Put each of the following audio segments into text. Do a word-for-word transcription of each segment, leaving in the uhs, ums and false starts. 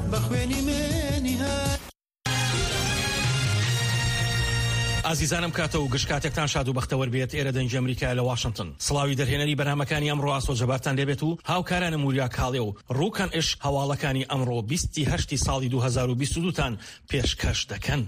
بەخوێنی مێنی هات. ئازیزانم کاتە و گشتکاتێکتان شاد و بەختەوەر بێت. ئێرە دەنج ئەمریکا لە واشنگتن. سڵاوی دەرهێنەری بەرنامەکانی ئەمڕۆ ئاسۆجەبارتان لێبێت و هاوکارانم وریا کاڵێ و ڕووکەن ئش هەواڵەکانی ئەمڕۆ بیستی هەشتی ساڵی دوو هەزار و بیست و دوو تان پێشکەش دەکەن.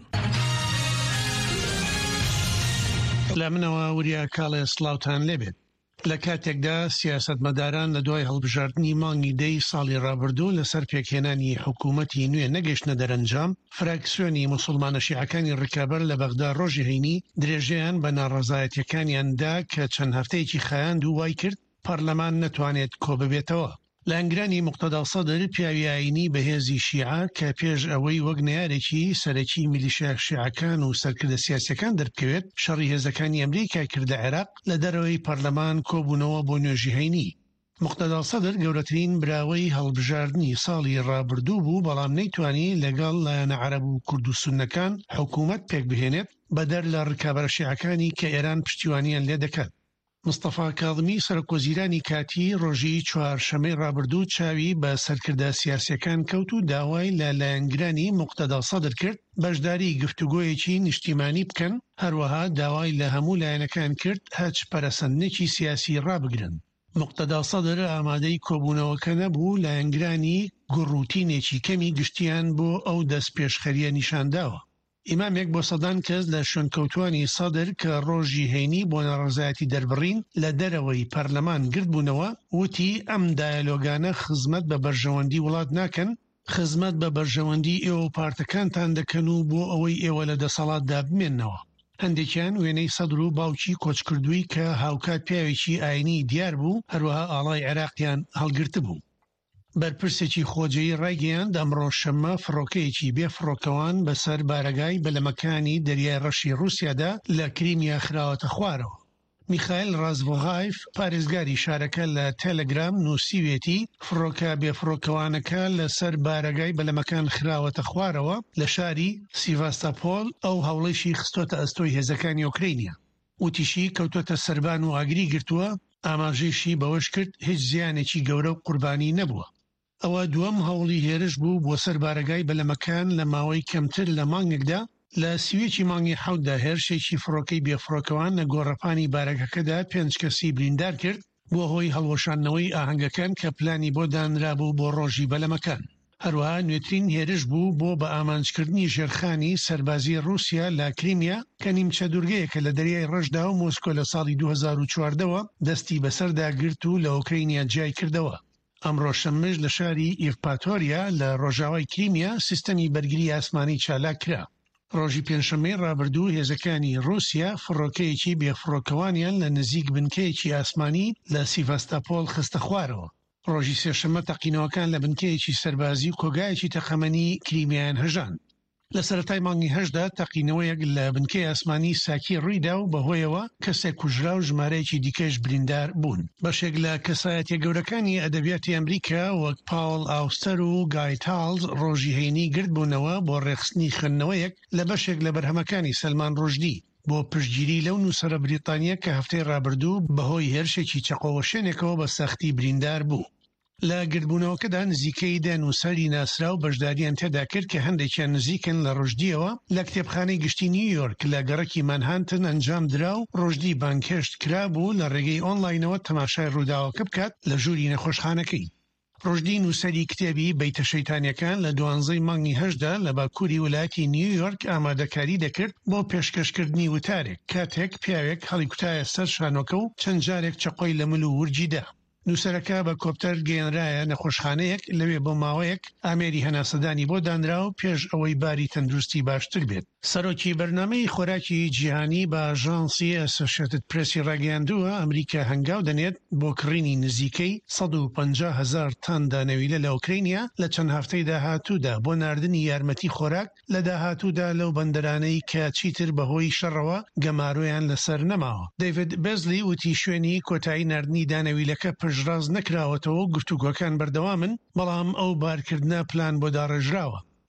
لە منەوە وریا کاڵێ سڵاوتان لێبێت. لە کاتێکدا سیاسەتمەداران لە دوای هەڵبژاردننی مانگی دەی ساڵی ڕابردوو لەسەر پێکهێنانی حکوومەتی نوێ نەگەشتنە دەرەنجام، فراکسیۆنی موسڵمانە شیعەکانی ڕکابەر لە بەغدا ڕۆژی هەینی درێژەیان بە ناڕەزایەتیەکانیاندا کە چەند هەفتەیەکی خایاند و وای کرد پەرلەمان نەتوانێت کۆ ببێتەوە. لە ئەنگرانی مقتەدا سەدر پیاوی ئاینی بەهێزی شیعە کە پێش ئەوەی وەک نەیارێکی سەرەکی میلیشیا شیعەکان و سەرکردە سیاسیەکان دەربکەوێت شەڕی هێزەکانی ئەمریکا کردە عێراق لە دەرەوەی پەرلەمان کۆبوونەوە بۆ نوێژی هەینی. مقتەدا سەدر گەورەترین براوەی هەڵبژاردننی ساڵی ڕابردوو بوو، بەڵام نەیتوانی لەگەڵ لایەنە عەرەب و کورد و سوننەکان حکوومەت پێک بهێنێت بەدەر لە ڕکابەرە شیعەکانی کە ئێران پشتیوانیان لێ دەکات. مستەفا کاڵمی سەرۆکوەزیرانی کاتی ڕۆژی چوارشەمەی ڕابردوو چاوی بە سەرکردە سیاسیەکان کەوت و داوای لە لایەنگرانی مقتەدا سەدر کرد بەشداری گفتوگۆیەکی نیشتیمانی بکەن، هەروەها داوای لە هەموو لایەنەکان کرد هەچ پەرەسەندنێکی سیاسی ڕابگرن. مقتەدا سەدر ئامادەی کۆبوونەوەکە نەبوو، لایەنگرانی گوڕوتینێکی کەمی گشتیان بۆ ئەو دەست پێشخەریە نیشانداوە. ئیمامێک بۆ سەدان کەس لە شوێنکەوتوانی سەدر کە ڕۆژی هەینی بۆ ناڕەزایەتی دەربڕین لە دەرەوەی پەرلەمان گرت بوونەوە، وتی ئەم دایەلۆگانە خزمەت بە بەرژەوەندی وڵات ناکەن، خزمەت بە بەرژەوەندی ئێوە و پارتەکانتان دەکەن و بۆ ئەوەی ئێوە لە دەسەڵاتدا بمێننەوە. هەندێکیان وێنەی سەدر و باوکی کۆچکردووی کە هاوکات پیاوێکی ئاینی دیار بوو، هەروەها ئاڵای عێراقیان هەڵگرت بوو. بەرپرسێکی خۆجەیی ڕایگەیاند ئەمڕۆ شەممە فڕۆکەیەکی بێ فڕۆکەوان بەسەر بارەگای بەلەمەکانی دەریای ڕەشی رووسیادا لە کریمیا خراوەتە خوارەوە. میخائیل رازڤۆغایف پارێزگاری شارەکە لە تێلەگرام نووسیوێتی فڕۆکە بێفڕۆکەوانەکە لەسەر بارەگای بەلەمەکان خراوەتە خوارەوە لە شاری سیڤاستاپۆل ئەو هەوڵەیشی خستۆتە ئەستۆی هێزەکانی ئۆکرینیا. وتیشی کەوتۆتە سەربان و ئاگری گرتووە، ئاماژەیشی بەوەش کرد هیچ زیانێکی گەورە و قوربانی نەبووە. ئەوە دووەم هەوڵی هێرش بوو بۆ سەر بارەگای بەلەمەکان لە ماوەی کەمتر لە مانگێکدا. لە سیوێکی مانگی حەوتدا هێرشێکی فڕۆکەی بێفڕۆکەوان لە گۆڕەپانی بارەکەکەدا پێنج کەسی بریندار کرد بۆ هۆی هەڵوەشاندنەوەی ئاهەنگەکان کە پلانی بۆ دانرابوو بۆ ڕۆژی بەلەمەکان. هەروەها نوێترین هێرش بوو بۆ بە ئامانجکردنی ژێرخانی سەربازی رووسیا لە کریمیا کە نیمچە دوورگەیەکە لە دەریای ڕەشدا و مۆسکۆ لە ساڵی دوو هەزار و چواردەوە دەستی بەسەردا گرت و لە ئۆکرینیا جای کردەوە. ئەمڕۆ شەممەش لە شاری ئیڤپاتۆریا لە ڕۆژاوای کریمیا سیستەمی بەرگری ئاسمانی چالاک کرا. ڕۆژی پێنجشەممەی ڕابردوو هێزەکانی رووسیا فڕۆکەیەکی بێفڕۆکەوانیان لە نزیک بنکەیەکی ئاسمانی لە سیڤاستاپۆل خستە خوارەوە. ڕۆژی سێشەممە تەقینەوەکان لە بنکەیەکی سەربازی و کۆگایەکی تەخەمەنی کریمیان هەژان. لە سەرەتای مانگی هەشدا تەقینەوەیەک لە بنکەی ئاسمانی ساکی ڕوویدا و بەهۆیەوە کەسێک کوژرا و ژمارەیەکی دیکەش بریندار بوون. بەشێک لە کەسایەتیە گەورەکانی ئەدەبیاتی ئەمریکا وەک پاول ئاوستەر و گای تاڵز ڕۆژی هەینی گرت بوونەوە بۆ ڕێخستنی خوێندنەوەیەک لە بەشێک لە بەرهەمەکانی سەلمان ڕۆژدی بۆ پشتگیری لەو نووسەرە بریتانیا کە هەفتەی ڕابردوو بەهۆی هێرشێکی چەقۆوە شوێنێکەوە بە سەختی بریندار بوو. لە گردبوونەوەکەدا نزیکەی دە نووسەری ناسرا و بەشداریان تێدا کرد کە هەندێکیان نزیکن لە ڕۆژدیەوە لە کتێبخانەی گشتی نیویۆرک لە گەڕەکی مانهاتن ئەنجام درا و ڕۆژدی بانکێشت کرا بوو لە ڕێگەی ئۆنلاینەوە تەماشای ڕووداوەکە بکات لە ژووری نەخۆشخانەکەی. ڕۆژدی نووسەری کتێبی بەیتە شەیتانیەکان لە دوانزەی مانگی هەشدا لە باکووری ویلایەتی نیویۆرک ئامادەکاری دەکرد بۆ پێشکەشکردنی وتارێک کاتێک پیاوێک هەڵی کوتایە سەر شانۆکە و چەند جارێک چەقۆی لە مل و ورجیدا. نووسەرەکە بە کۆپتەر گەێنرایە نەخۆشخانەیەک لەوێ بۆ ماوەیەک ئامێری هەناسەدانی بۆ دانرا و پێش ئەوەی باری تەندروستی باشتر بێت. سەرۆکی بەرنامەی خۆراکی جیهانی بە ئاژانسی ئەسۆشیێتد پرێسی ڕاگەیاندووە ئەمریکا هەنگاو دەنێت بۆ کڕینی نزیکەی سەد و پەنجا هەزار تان دانەویلە لە ئۆکرینیا لە چەند هەفتەی داهاتوودا بۆ ناردنی یارمەتی خۆراک لە داهاتوودا لەو بەندەرانەی کە چیتر بەهۆی شەڕەوە گەمارویان لەسەر نەماوە. دەیڤید بێزلی وتی شوێنی کۆتایی ناردنی دانەویلەکە پژڕاز نەکراوەتەوە، گفتوگۆکان بەردەوامن، بەڵام ئەو بارکردنە پلان بۆ داڕێژراوە.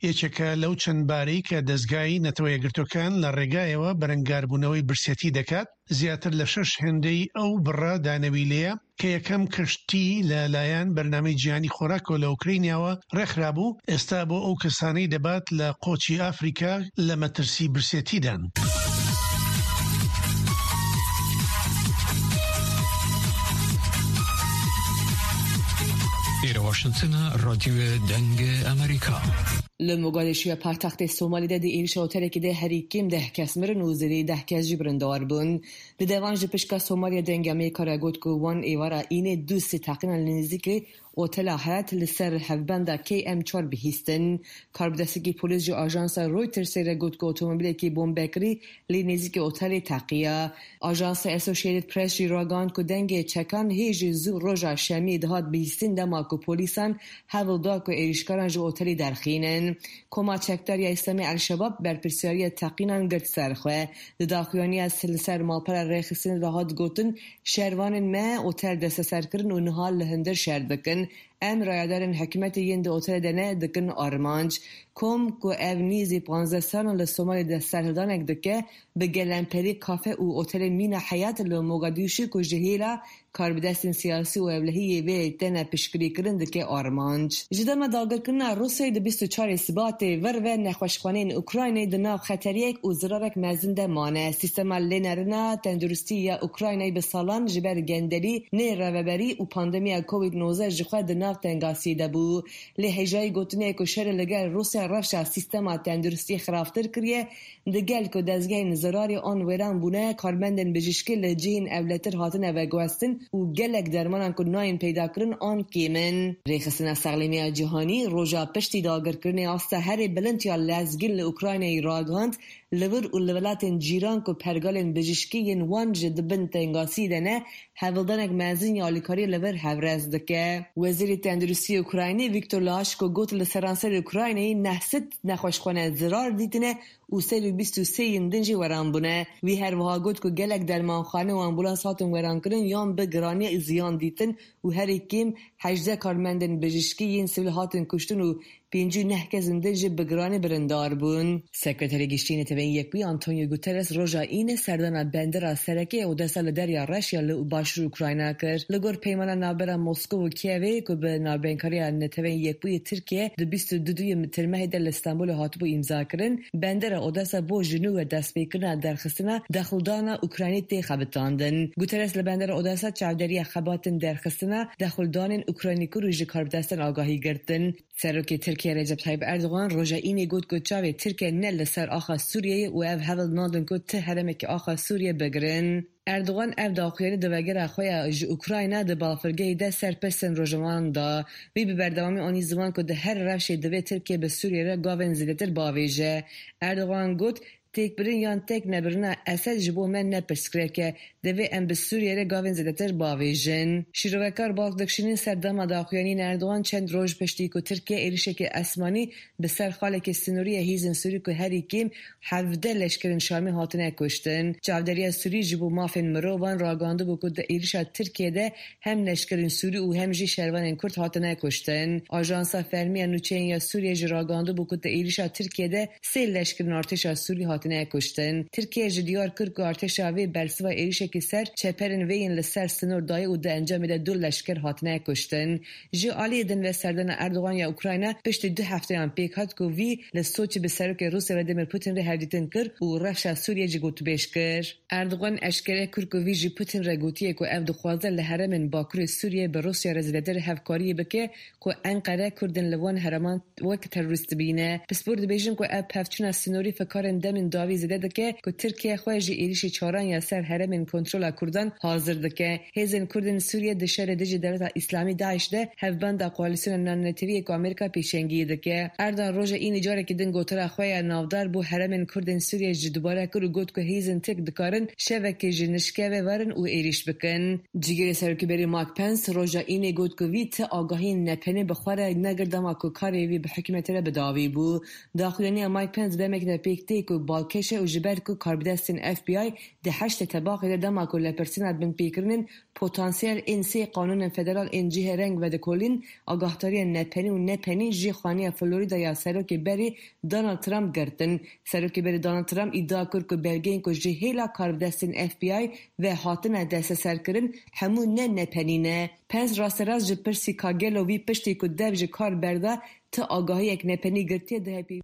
یەکێکە لەو چەند بارەی کە دەستگای نەتەوە یەکگرتوەکان لە ڕێگایەوە بەرەنگاربوونەوەی برسێتی دەکات زیاتر لە شەش هێندەی ئەو بڕە دانەوی لێیە کە یەکەم کەشتی لەلایەن بەرنامەی جیهانی خۆراکەوە لە ئوکرایناوە ڕێکخرابوو ئێستا بۆ ئەو کەسانەی دەبات لە قۆچی ئافریکا لە مەترسی برسێتیدان. إلى واشنطن راديو دنگ أمريكا. لمقالشيا پایتخت سومالی ده ایرش اوترکی ده هریکیم ده کس مرن وزیری ده کس جبرندار بون. ده دوان جپشکا سومالیا دنگ امریکا را گوت که وان ایوارا اینه دوستی تقریبا لنزدیک اوتل حیات لسر هفبندا کی ام چهار بهیستن. کاربدستگی پلیس جو آژانس رویترز را گوت که اتومبیلی کی بمبکری لنزدیک اوتل تقیا. آژانس اسوسییتد پرس جی راگان که دنگ چکان هیچ زو روزا شمی دهات بهیستن دما که پلیسان هول دا که ایرشکاران جو اوتلی درخینن. کما چکداری اسلامی الشباب بر پرسیاری تقینان گرد سرخواه داخویانی از سلسر مالپر ریخستن دهات گوتن شهروان ما اوتل دست سر کرن و نهال لهندر شرد بکن ام رایدارن حکمت یند اوتل دنه دکن آرمانج کم که او نیزی پانزده سالان لسومالی دست سرهدانک دکه به گلنپری کافه او اوتل مین حیات لموگادیوشی که جهیلا کاربدستن سیاسی و اولهی وی تنه پشکری کرن دکه آرمانج جدام داگر کنه روسی ده بیست و چهار سبات ور و نخوشخانین اوکراینی دناو خطریک و زرارک مزن ده مانه سیستم لینرنا تندرستی یا اوکراینی به سالان جبر گندلی نه روبری و پاندمی کووید نوزده جخواه دناو تنگاسی ده بو لحجای گوتنه که شر لگر روسیا رفشه سیستم تندرستی خرافتر کریه دگل که دزگه نزراری آن ویران بونه کارمندن بجشکل لجین اولتر هاتنه و گوستن و گلک درمانان که ناین پیدا کرن آن کیمن ریخستن سقلیمی جهانی روژا پشتی داگر کرنه آسته هر بلند یا لزگل اوکراینی راگاند لور و لولاتن جیران که پرگالن بجشکین وان جد بن تنگاسی دنه هولدانک مزین یا لیکاری لور هورز دکه وزیر تندرستی اوکراینی ویکتور لاشکو گوت لسرانسر اوکراینی نحست نخوشخانه زرار دیتنه و سه و بیست و سه یندنجی وران بونه وی هر وها گوت که گلک درمانخانه و امبولانس هاتون وران کرن یان به گرانی زیان دیتن و هر اکیم هجده کارمندن بجشکی ین سویل هاتون کشتن و پینجو نه که زندنجی بگرانی برندار بون. سکرتری گشتین تبین یک بی آنتونیو گوترس روژا این سردان بندر سرکی و دستال دریا رشیا لو باشر اوکراینه کرد. لگور پیمان نابرا مسکو و کیوی که به نابینکاری نتبین یک بی ترکیه دو بیست و دو دوی مترمه دل استانبول هاتبو امضا کرن. بندر اوداسا بو جنوب دست بیکرن درخستنا دخلدان اوکراینی تی خبتاندن. گوترس لبندر اوداسا چاودری خباتن درخستنا دخلدان اوکراینی کو روی کاربدستن آگاهی گرتن. سروکی ترکیه رجب طیب اردوغان روژا اینی گوت گوت چاوی ترکیه نل سر آخا سوریه و او هول نادن گوت ته هرمه که آخا سوریه بگرن. اردوغان اف داخویانی دوگر اخویا جو اوکراینه ده بالفرگه ده سرپسن روژمان دا وی ببردوامی آنی زمان که ده هر رفشه دوی ترکیه به سوریه را گاون زیدتر باویجه. اردوغان گوت تک برین یان تک نبرنا اسد جبو من نپرسکره که دوی ام به سوریه را گاون زدتر باویجن. شیروکار باقدکشینین سردام داخویانی اردوغان چند روز پشتی که ترکیه ایرشه که اسمانی به سر خاله که سنوری هیزن سوری که هری کیم هفده لشکرین شامی هاتنه کشتن. چاودری سوری جبو مافین مروان راگانده بو که ده ایرشه ترکیه ده هم لشکرین سوری و هم جی شروان کرد هاتنه کشتن. آژانسا فرمی نوچین یا سوریه جی راگانده بو که ده ایرشه ترکیه ده سه لشکرین ارتش سوری هاتنه کشتن. ترکیه جدیار کرد که ارتش آوی برسوا ایرشه که سر چپرن وین لسر سنور دای و ده انجام ده دو لشکر هاتنه کشتن. جو آلی دن و سردان اردوغان یا اوکراینه پشت دو هفته هم پیک هات که وی لسوچ به سرک روسیه و دمیر پوتین را هردیتن کرد و رفش سوریه جی گوت بیش کرد. اردوغان اشکره کرد که وی جی پوتین را گوتیه که اف دخوازه لحرمن باکور سوریه به روسیه رزیدتر هفکاری بکه که انقره کردن لوان هرمان وقت تروریست بینه. پس برد بیشن که اف پفچون سنوری فکارن دمن داوی زده دکه که ترکیه خواهی ایریشی چاران یا سر هرمن کنترل کردن حاضر دکه. هیزن کردن سوریه دشار دژ دولت اسلامی داعش ده هفبند کوالیسیون نانتیوی که آمریکا پیشنگی دکه. اردان روز این اجاره کدن گوتر خواهی نافدار بو هرمن کردن سوریه دوباره کرد گوت که هیزن تک دکارن شبکه جنشکه و ورن و ایریش بکن. جیگر سرکبری مایک پنس روز این گوت که ویت آگاهی نپنه بخوره نگردم که کاری وی به حکمت را بداوی بو. داخلانی مایک پنس دمک در پیکتی که balkeşe û ji ber ku karbidestên F B I di heştê tebaqê de dema ku lepirsîna binpêkirinin potansiyel ên sê qanûnên federal ên cihê reng vedikolîn agahtariya nepenî û nepenî jî xaniya Floridaya serokê berê Donald Trump girtin. Serokê berê Donald Trump îdia kir ku belgeyên ku ji hêla karbidestên F B I ve hatine desteserkirin hemû ne nepenî ne. Pence rasterast ji pirsî ka gelo wî piştî ku dev ji kar berda ti agahiyek nepenî girtiye dihe pê.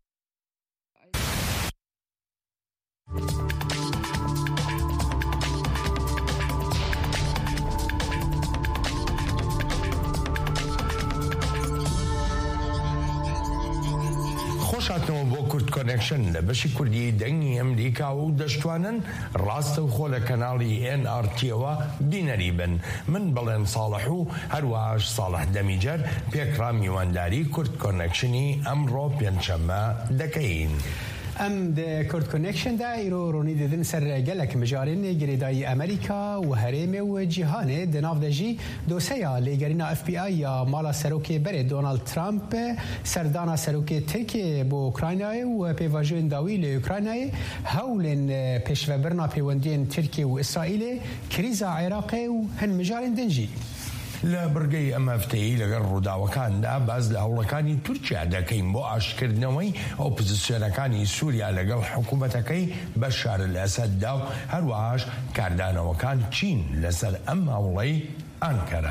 خۆشاتنەوە بۆ کورد کۆنێکشن لە بەشی کوردی دەنگی ئەمریکا و دەشتوانن ڕاستە و خۆ لە کەناڵی ئێن ئار تیەوە بینەری بن. من بەڵێن ساڵح و هەروەهاش ساڵح دەمیجەر پێکرا میوانداری کورد کۆنێکشنی ئەمڕۆ پێنجشەممە دەکەین. ام د کورد کنکشن دا ایرو رونی دیدن سر گلک مجارین گریدای امریکا و هرم و جهان د ناو دجی دوسیا لګرینا اف بی آی یا مالا سروکی بر دونالد ترامپ سردانا سروکی ترکیه بو اوکراینای و پیواژن داوی له اوکراینای هولن پشوبرنا پیوندین ترکیه و اسرائیل کریزا عراق و هن مجارین دنجی لە بڕگەی ئەمەفتەیی لەگەڵ ڕووداوەکاندا باز لە هەوڵەکانی تورکیا دەکەین بۆ ئاشکردنەوەی ئۆپۆزیسیۆنەکانی سووریا لەگەڵ حکوومەتەکەی بەشار ئەسەددا و هەروەهاش کاردانەوەکان چین لەسەر ئەم هەوڵەی ئانکەرە.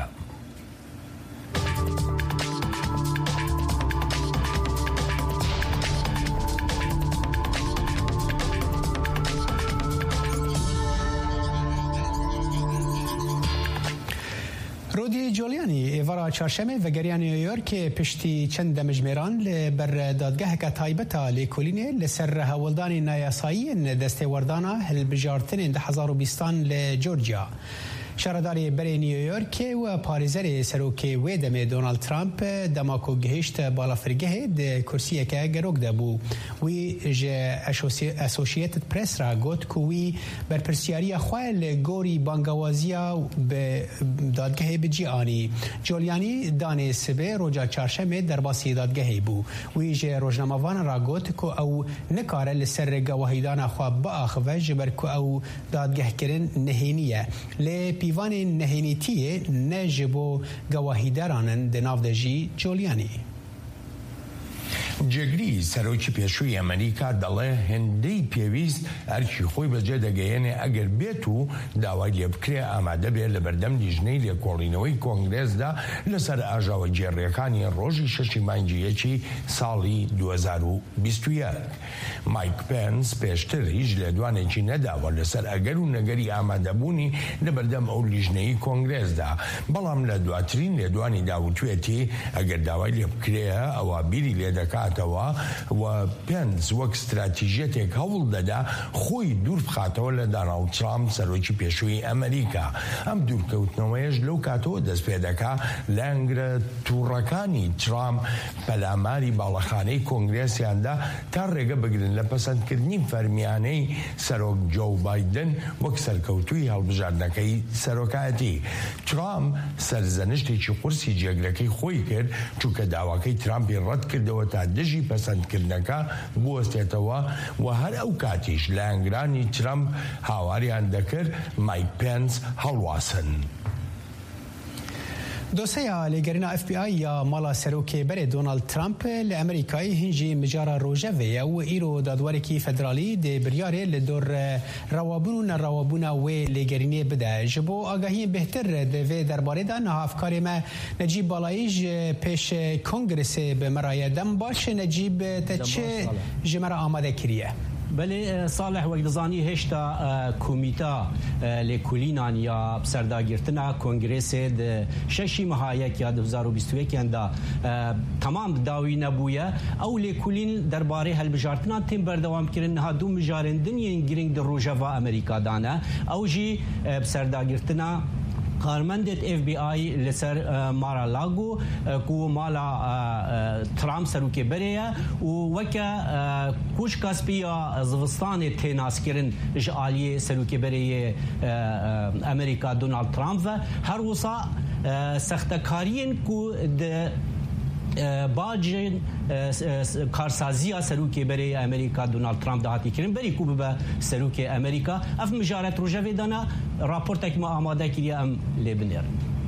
رودی جولیانی ایوارا چهارشنبه و گریان نیویورک پشتی چند مجمران بر دادگاه که تایبتا لیکولینه لسر هولدان نیاسایی دسته وردانا هلبجارتن ده هزار و بیستان لجورجیا. شهرداری بری نیویورک و پاریزر سروکی و دم دونالد ترامپ دماکو گهشت بالا فرگه ده کرسیه که گروگ ده بو وی جه اسوشیتد پرس را گوت کوی بر پرسیاری خواه گوری بانگوازیا به دادگاه بجی آنی. جولیانی دانه سبه روژا چارشمه در باسی دادگاه بو وی جه روژناموان را گوت کو او نکاره لسر گواهیدان خواه با آخوه جبر کو او دادگاه کرن نهینیه لی پیوان نهینیتیه نجبو گواهیدارانن دناو دجی جولیانی. جگری سەرۆکی پێشووی ئەمریکا دەڵێ هێندەی پێویست ئەرکی خۆی بەجێ دەگەیەنێ ئەگەر بێت و داوای لێ بکرێ ئامادە بێت لە بەردەم لیژنەی لێکۆڵینەوەی کۆنگرێسدا لەسەر ئاژاوە جێڕیەکانی ڕۆژی شەشی مانگی یەکی ساڵی دوو هەزار و بیست و یەک. مایک پێنس پێشتر هیچ لێدوانێکی نەداوە لەسەر ئەگەر و نەگەری ئامادەبوونی لە بەردەم ئەو لیژنەی کۆنگرێسدا، بەڵام لە دواترین لێدوانی داوتوێتی ئەگەر داوای لێ بکرێ ئەوە بیری لێ دەکات و پێنس وەک استراتیژیەتێک هەوڵ دەدا خۆی دوور بخاتەوە لە داناڵد ترامپ سەرۆکی پێشووی ئەمریکا. ئەم دوورکەوتنەوەیەش لەو کاتەوە دەست پێ دەکا لەنگرە تووڕەکانی ترامپ پەلاماری باڵەخانەی کۆنگرێسیاندا تا ڕێگە بگرن لە پەسەندکردنی فەرمیانەی سەرۆک جۆ بایدن وەک سەرکەوتووی هەڵبژاردنەکەی سەرۆکایەتی. ترامپ سەرزەنشتێکی قورسی جێگرەکەی خۆی کرد چونکە داواکەی ترامپی ڕەت کردەوە تا دژی پەسەندکردنەکە بوەستێتەوە و هەر ئەو کاتیش لە ئەنگرانی ترامپ هاواریان دەکرد مایک پێنس هەڵواسن. دوسیا لگرنا اف بی آی یا مالا سروکی بر دونالد ترامپ لامریکای هنجی مجارا روجوه و ایرو دادوارکی فدرالی ده بریاره لدور روابون روابون و لگرینی بده جبو آگاهی بهتر ده درباره ده نه افکار ما نجیب بالایش پیش کنگرس به مرایه دم باش نجیب تچه جمره آماده کریه. بله صالح وقتزانی هشتا کمیتا لکولینان یا سرداگرتنا کنگرس ششی مهایک یا دو هزار و بیست و یک دا تمام داوی نبویه او لکولین درباره هلبجارتنا تیم بردوام کرن ها دو مجارندن ین گرینگ در روژاوا امریکا دانه او جی سرداگرتنا کارمندت اف بی آی لسر مارا لاگو کو مالا ترامپ سروکی بریه و وکا کوش کاسپیا زوستان تیناس کرن جالی سروکی بریه امریکا دونالد ترامپ هر وصا سختکارین کو د باجن کارسازی سروکی برای امریکا دونالد ترامپ دهاتی کردن بری کو به سروکی امریکا اف مجارت روجه دانا راپورتک ما آماده کردی ام لبنان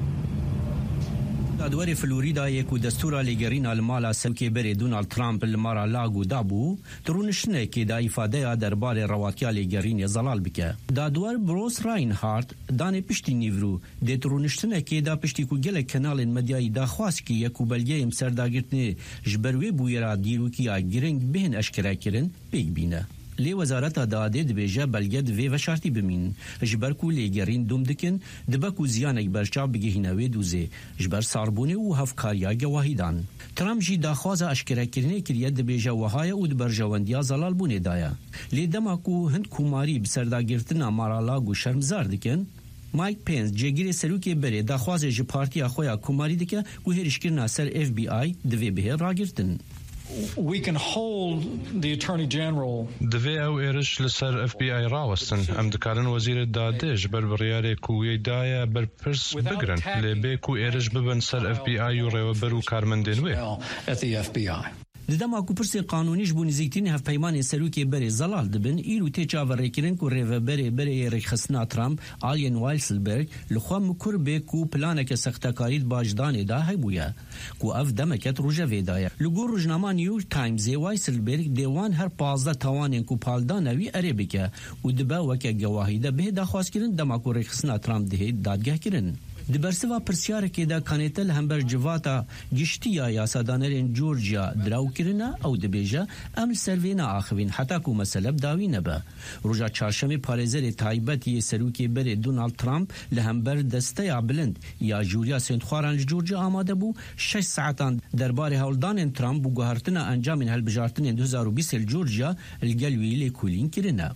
دادوری فلوریدا یک دستور لگرین المالا سروکی بری دونالد ترامپ المارا لاگو دابو ترونشنه که دا ifade درباره رواتیا لگرین زلال بکه دادور بروس راینهارت دانه پشتی نیورو ده ترونشنه که دا پشتی کو گله کنال مدیای دا خواست که یکو بلگه ام سرداگرتنه جبروی بویرا دیرو کیا گرنگ بهن اشکره کرن بیگ بینه لی وزارت داده دبیجه بلگه دوی و شرطی بمین جبرکو لیگرین دوم دکن دبکو زیانک برچا بگهینوی دوزه جبر ساربونه و هفکاریا گواهیدان ترامپ جی داخواز اشکره کرنه کریه دبیجه وهای او دبر جواندیا زلال بونه دایا لی دماکو هند کوماری بسرداگرتنا مارالاگو شرمزار دکن مایک پینس جگیری سروکی بره داخواز جی پارتیا خویا کوماری دکه گو هرشکرنا سر اف بی آی دوی به راگرتن We can hold the Attorney General. دوی او ایرش لسر اف بی آی راوستن ام دکارن وزیر دادش بر بریاره کوی دایا بر پرس بگرن لبه کو ایرش ببن سر اف بی آی و ریو برو کارمندین وی At the F B I. دما کو پرس قانونیش بو نزیکتین هف پیمان سروکی بری زلال دبن ایرو تی چاورکرین کو ریو بری بری رخصنا ترامپ آلین وایلسلبرگ لخوا مکر به کو پلانک سختکاری باجدان دا هبویا کو اف دمکت روجه ویدایا لگو روزنامه نیویورک تایمز وایلسلبرگ دیوان هر پازده توانین کو پالدانوی عربیکه و دبا وکه گواهیده به دخواست کردن دما کو رخصنا ترامپ ده دادگاه کردن دبرسوا پرسیار که دا کانیتل همبر جواتا گشتیا یاسادانرین جورجیا دراو کرنا او دبیجا ام سروینا آخوین حتی کو مسئله داوی نبا روژا چارشم پارزر تایبتی سروکی بر دونالد ترامپ لهمبر دسته بلند یا جوریا سنتخواران جورجیا آماده بو شش ساعتان درباره هولدان ترامپ بو گوهرتنا انجام هلبجارتن دو هزار و بیست جورجیا الگلوی لیکولین کرنا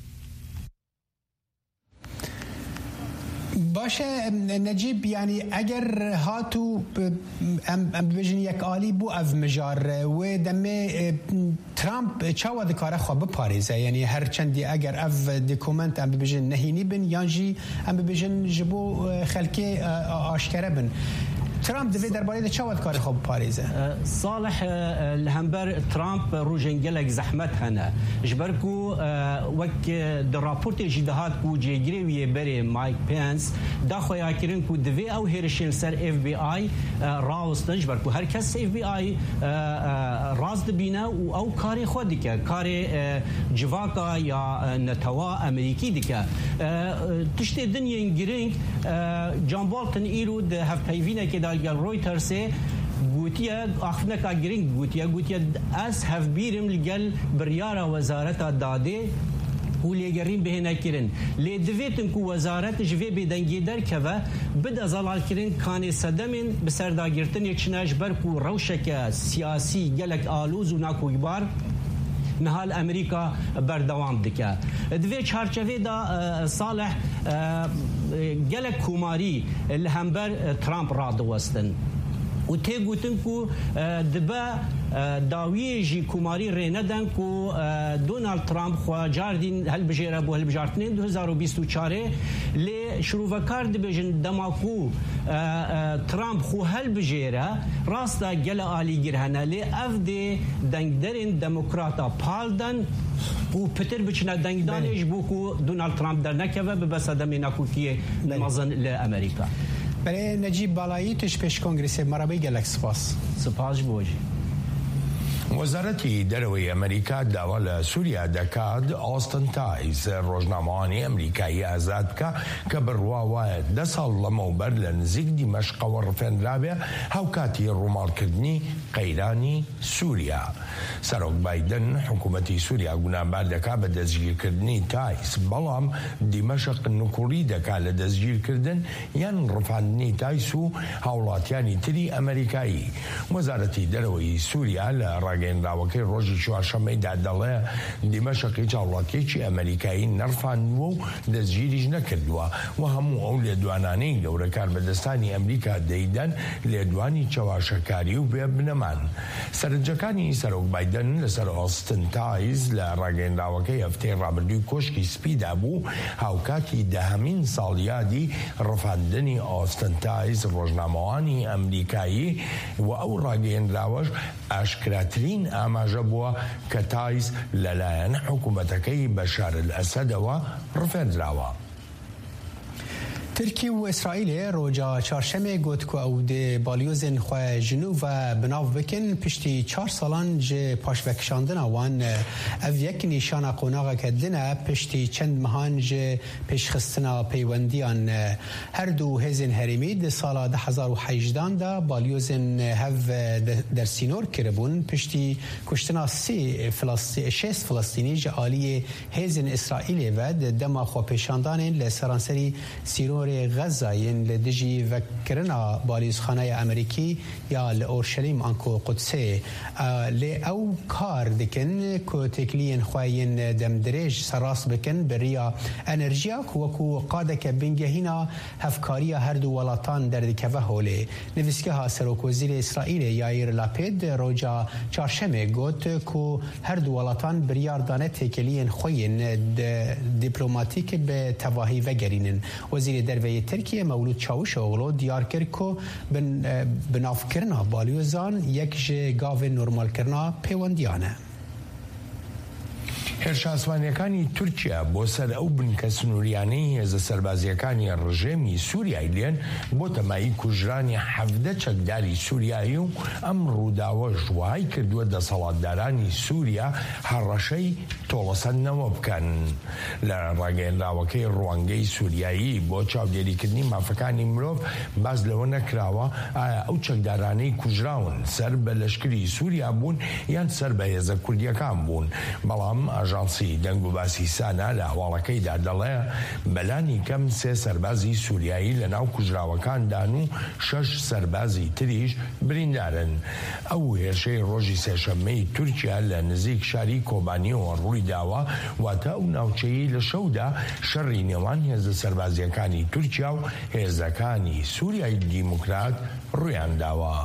باشه نجیب یعنی اگر هاتو ام ام بجن یک عالی بو اف مجار و دمه ترامپ چاوا دکاره خواب پاریزه یعنی هر چندی اگر اف دکومنت ام بجن نهینی بن یانجی ام بجن جبو خلکی آشکره بن ترامپ دوی درباره چاوا دکاره خواب پاریزه صالح الهمبر ترامپ روجنگلک زحمت هنه جبرکو وک در راپورت جدهات کو جگریوی بری مایک پینس دا خویا کرن کو دوی او هرشن سر اف بی آی راوستن جبرکو هر کس اف بی آی راز دبینه و او کاری خود دیگه کاری جواکا یا نتوا امریکی دیگه تشتی دنیا گرینگ جان بالتن ایرو ده هفپیوینه که دا رویترز گوتیا آخرنا کا گرینگ گوتیا گوتیا از هف بیرم لگل بریارا وزارت داده و لیگرین بهنه کرن لی دویتن کو وزارت جوی بدنگی در که و بد زلال کرن کانی صدمین بسرداگرتن یکشناش بر کو روشک سیاسی گلک آلوز و ناکویبار نهال امریکا بردوام دکه دوی چارچوه دا صالح گلک کوماری الهمبر ترامپ را دوستن و تی گوتن کو دبا داویه جی کوماری ریندن کو دونالد ترامپ خوا جاردین هل بجیره بو هل بجارتنین دو هزار و بیست و چهار لی شروع کرد بجن دماکو ترامپ خو هل بجیره راستا گل آلی گرهنه لی اف دی دنگدرین دموکراتا پالدن و پتر بچنه دنگدانش بو کو دونالد ترامپ در نکوه ببسادمی نکوکیه مازن لامریکا برای نجیب بالایی تش پیش کنگرس مرابی گلک سپاس سپاس بوجی وزارتی دروی امریکا داول سوریا دکاد آستن تایز روزنامه‌ای امریکایی آزاد که که برواوی دسال لمو برلن زیگ دمشق و رفن رابع هوکاتی رومال کردنی قیرانی سوریا سروک بایدن حکومتی سوریا گناه بعد که به دزگیر کردنی تایز بلام دمشق نکوری دکا لدزگیر کردن یان رفاندنی تایسو هولاتیانی تری امریکایی وزارتی دروی سوریا لراگ ڕاگەیەنراوەکەی ڕۆژی چوارشەممەیدا دەڵێ دیمەشقی چاوەڵاتیەکی ئەمریکایی نەرفاندووە و دەستگیریش نەکردووە و هەموو ئەو لێدوانانەی گەورە کاربەدەستانی ئەمریکا دەیدەن لێدوانی چاواشەکاری و بێ بنەمان. سەرنجەکانی سەرۆک بایدن لەسەر ئۆستن تایز لە ڕاگەیەنراوەکەی هەفتەی ڕابردووی کۆشکی سپیدا بوو هاوکاتی دەهەمین ساڵیادی ڕفاندنی ئۆستن تایز ڕۆژنامەوانی ئەمریکایی و ئەو ڕاگەیەنراوەش ئاشکراترین ئاماژە بووە کە تایز لەلایەن حکوومەتەکەی بەشار الئەسەدەوە ڕفێندراوە. ترکی و اسرائیل روجا چهارشنبه گوت که او ده بالیوزن خواه جنوب و بناو بکن پشتی چهار سالان جه پاشوکشاندن وان او یک نشان قوناغ کدنه پشتی چند مهان جه پیشخستنا پیوندیان هر دو هزین هریمی ده سال ده هزار و هجدان ده بالیوزن هف در سینور کربون پشتی کشتنا سی فلسطین شش فلسطینی جه آلی هزین اسرائیل و دما خواه پیشاندان لسرانسری سینور غزاین لدجی وکرنا بالیزخانه امریکی یا لأورشلیم آنکو قدسه لی او کار دکن که تکلین خواهین دمدرج سراس بکن بریا انرژیا وکو قاده که بنگهینا هفکاری هر دو ولاتان در دکوه هوله نویسکه ها سروک وزیر اسرائیل یایر لاپید روجا چارشمه گوت که هر دو ولاتان بریار دانه تکلین خوین دیپلوماتیک به تواهی وگرینن. وزیر دروی ترکیه مولود چاوش اوغلو دیار کرد که بناف کرنا بالیوزان یک جه گاو نورمال کرنا پیوندیانه. هێرشاسوانیەکانی تورکیا بۆ سەر ئەو بنکە سنووریانەی هێزە سەربازیەکانی ڕژێمی سووریای لێن بۆ تەمایی کوژرانی حەڤدە چەکداری سووریایی و ئەم ڕووداوەش وای کردووە دەسەڵاتدارانی سووریا هەڕەشەی تۆڵەسەندنەوە بکەن. لە ڕاگەیەنراوەکەی ڕوانگەی سووریایی بۆ چاودێریکردنی مافەکانی مرۆڤ باز لەوە نەکراوە ئایا ئەو چەکدارانەی کوژراون سەر بە لەشکری سووریا بوون یان سەر بە هێزە کوردیەکان بوون. بەڵام ئاژانسی دەنگ و باسی سانا لە هەواڵەکەیدا دەڵێ بەلانی کەم سێ سەربازی سووریایی لە ناو کوژراوەکاندان و شەش سەربازی تریش بریندارن. ئەو هێرشەی ڕۆژی سێشەممەی تورکیا لە نزیک شاری کۆبانیەوە ڕووی داوە واتە ئەو ناوچەیی لە شەودا شەڕی نێوان هێزە سەربازیەکانی تورکیا و هێزەکانی سووریای دیموکرات ڕوویان داوە.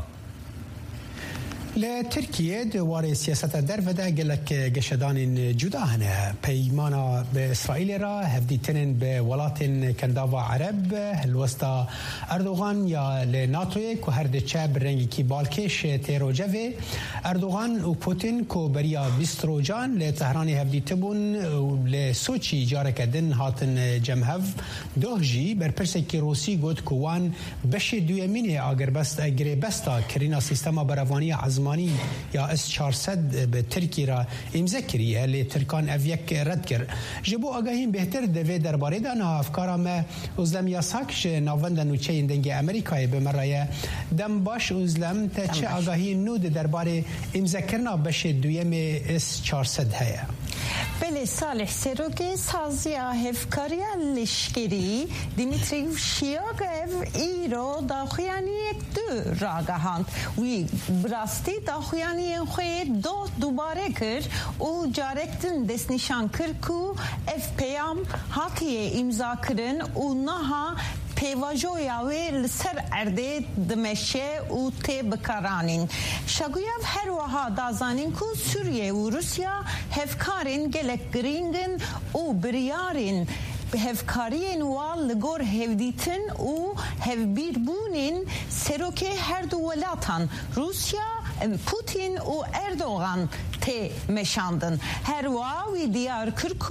لترکیه دواره سیاست در وده گلک گشدان جدا هنه پیمانا به اسرائیل را هفدیتنن به ولات کنداوا عرب الوسطا اردوغان یا لناتوی که هر دچه برنگی کی بالکش تیروجوه اردوغان و پوتین که بریا بیست روجان لتهران هفدیتبون لسوچی جاره کدن هاتن جمهف دوهجی بر پرسه که روسی گود که وان بشه دویمینه اگر بست اگر بستا کرینا سیستما بروانی عزمانی یا اس چهارصد به ترکی را امضا کریه لی ترکان او یک رد کرد. جبو آگاهیم بهتر دوی درباره دانه افکارا ما ازلم یاساکش ناوند نوچه اندنگ امریکای بمرایه دم باش ازلم تا چه آگاهی نود درباره امضا کرنا بشه دویم اس چهارصد هیا. بله صالح سروگی سازیا هفکاریا لشکری دیمیتری شیاگف ای رو داخیانی یک دو راگهاند وی براستی داخیانی خوی دو دوباره کرد و جارکتن دست نشان کرد که اف پیام هاتیه امضا کرن و نها پیواجویاوی لسر ارده دمشه و تی بکارانین. شگویاو هر وها دازانین که سوریه و روسیا هفکارین گلک گرینگن و بریارین هفکارین وال لگور هفدیتن و هفبیربونین سروک هر دو ولاتان روسیا پوتین و اردوغان تی مشاندن. هر واوی دیار کرکو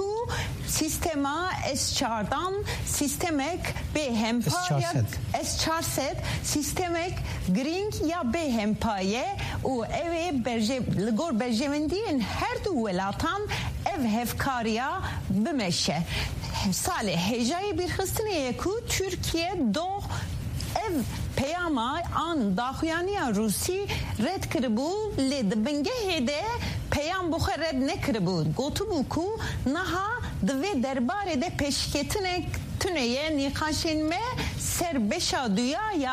سیستما اس چاردان سیستمک به همپایه اس چهارصد سیستمک گرینگ یا به همپایه و اوی برجه لگور برجوندین هر دو ولاتان او هفکاریا بمشه. صالح هجای بیرخستنه کو ترکیه دو ev peyama an daxuyaniya Rusi red kiribu li dibingehê de peyam bu xwe red nekiribu gotibû ku niha divê derbarê de pêşketinek tuneye nîqaşên me ser beşa duyaya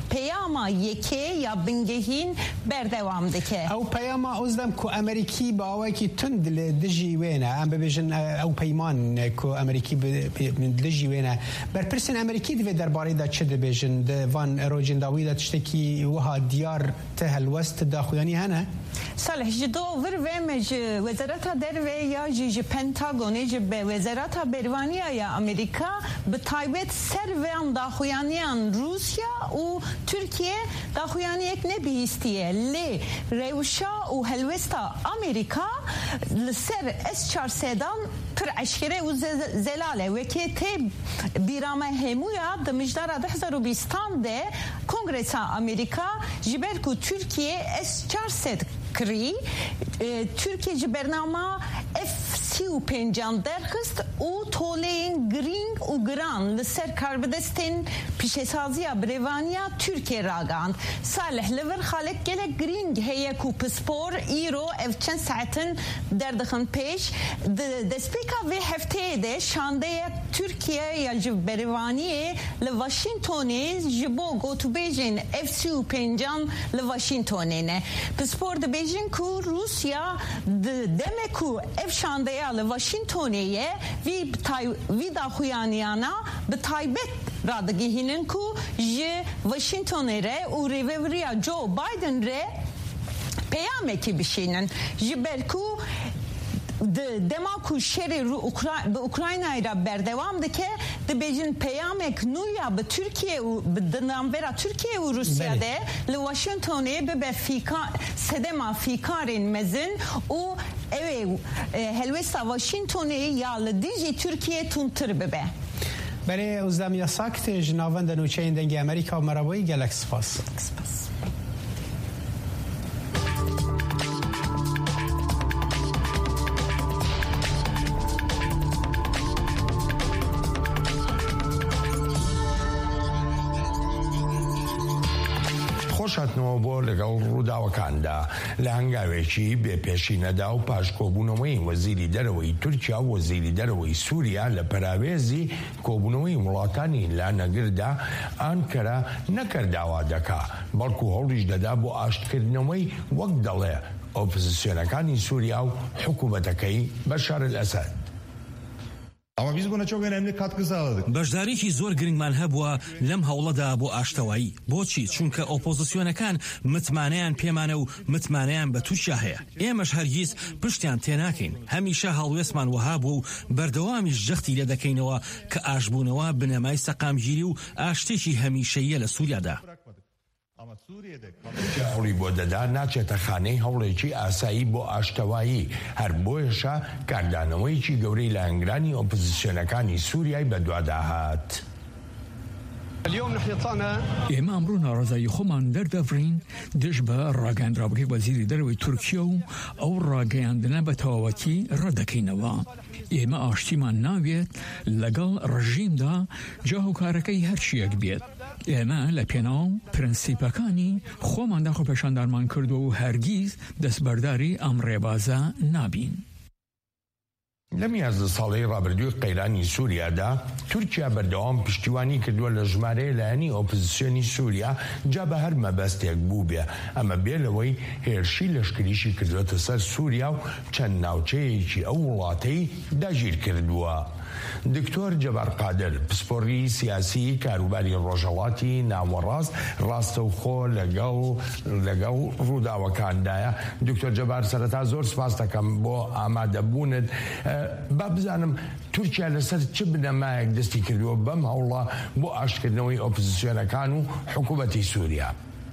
پەیاما یەکێ یا بنگەهین بەردەوام دەکێ ئەو پەیاما ئۆزدەم کو ئەمریکی باوەکی تند لە دژی وێنە ئەم ببێژن ئەو پەیمان کو ئەمریکی دژی وێنە بەرپرسن ئەمریکی دەوێ دەربارەیدا چ دەبێژن دەوان ڕۆژێنداویدا تشتێکی وها دیار تە هەلوەست داخوایانی هەنە صالح ji dover ve me ji wezareta derve ya jî ji Pentagonê ji be wezareta bervaniya ya Amerika bi taybet ser ve an daxuyaniyan Rusya û Türkiye daxuyaniyek nebihîstiye lê rewşa û helwesta Amerika li ser S çar sedan pir eşkere û zelale wekê tê bîrame hemûya di mijdara du hezar û bîstan de Kongresa Amerika ji ber ku Türkiye S çar sed kiri Türkiye ji bernama F سی و پنجان درخست û toleyên giring û giran li ser karbidestên pîşesaziya birêvaniya Türkiye ragihand. Salih li vir xalek gelek giring heye ku pispor îro ev çend saetin derdixin pêş di destpêka vê hefteyê de şandeyek Türkiye ya ji berêvaniyê li Washingtonê ji bo gotûbêjên F سی و پنجان li Washingtonê ne. Pispor dibêjin ku Rusya di demek ku ev şandeya li Washingtonê ye vî vî daxuyaniyana bi taybet radigihînin ku ji Washingtonê re û rêveberiya Joe Biden re peyamekî bişînin ji ber ku dema ku şerê bi Ukraynayê re berdewam dike dibêjin peyamek nû ya bi Türkiye û bi navbera Türkiye û Rusya de li Washingtonê bibe sedema fîkarên mezin û evê helwesta Washingtonê ya li dijî Türkiye tûntir bibe. Berê Ozdem Yasak tê ji navenda nûçeyên dengê Amerîka û Merabûyî gelek spas. Spas. خۆشاتنەوە بۆ لەگەڵ ڕووداوەکاندا لە هەنگاوێکی بێپێشینەدا و پاشکۆبوونەوەی وەزیری دەرەوەی تورکیا و وەزیری دەرەوەی سووریا لە پەراوێزی کۆبوونەوەی وڵاتانی لانەگردا ئانکەرە نەکرداوا دەکا بەڵکو هەوڵیش دەدا بۆ ئاشتکردنەوەی وەک دەڵێ ئۆپۆزیسیۆنەکانی سووریا و حکوومەتەکەی بەشار الئەسەد. Ama biz buna çok önemli katkı sağladık. بەشداریکی زۆر گرنگمان هەبووە لەم هەوڵەدا بۆ ئاشتەوایی بۆچی چونکە ئۆپۆزیسیۆنەکان متمانەیان پێمانە و متمانەیان بە تووشیا هەیە ئێمەش هەرگیز پشتیان تێناکەین هەمیشە هەڵوێستمان وەها بوو و بەردەوامیش جەختی لێ دەکەینەوە کە ئاشبوونەوە بنەمای سەقامگیری و ئاشتێکی هەمیشەیە لە سووریادا هەوڵی بۆ دەدا ناچێتە خانەی هەوڵێکی ئاسایی بۆ ئاشتەوایی هەر بۆیەشە کاردانەوەیکی گەورەی لە هەنگرانی ئۆپۆزیسیۆنەکانی سووریای بەدواداهات. ئێمە ئەمڕۆ ناڕەزایی خۆمان دەردەڤڕین دژ بە ڕاگەاندراوەکەی وەزیری دەرەوەی تورکیە و ئەو ڕاگەیاندنە بە تەواوەتی ڕەدەکەینەوە. ئێمە ئاشتیمان ناوێت لەگەڵ ڕژیمدا جاهوکارەکەی هەرچیەک بێت. ئێمە لە پێناو پرەنسیپەکانی خۆماندا خۆپێشاندارمان کردو و هەرگیز دەستبەرداری ئەم ڕێبازە نابین. لەم یازدە ساڵەی ڕابردووی قەیرانی سووریادا تورکیا بەردەوام پشتیوانی کردووە لە ژمارەیە لایەنی ئۆپۆزیسیۆنی سووریا جا بە هەر مەبەستێک بوو بێ ئەمە بێ لەوەی هێرشی لەشکریشی کردوێتە سەر سووریا و چەند ناوچەیەکی ئەو وڵاتەی داگیر کردووە. دکتۆر جەبار قادر پسپۆڕی سیاسی کاروباری ڕۆژهەڵاتی ناوەڕاست ڕاستەوخۆ لەگەڵ لەگەڵ ڕووداوەکاندایە. دکتۆر جەبار سەرەتا زۆر سپاس دەکەم بۆ ئامادەبوونت. با بزانم تورکیا لەسەر چ بنەمایەک دەستی کردووە بەم هەوڵە بۆ ئاشکردنەوەی ئۆپۆزیسیۆنەکان و حکوومەتی سووریا.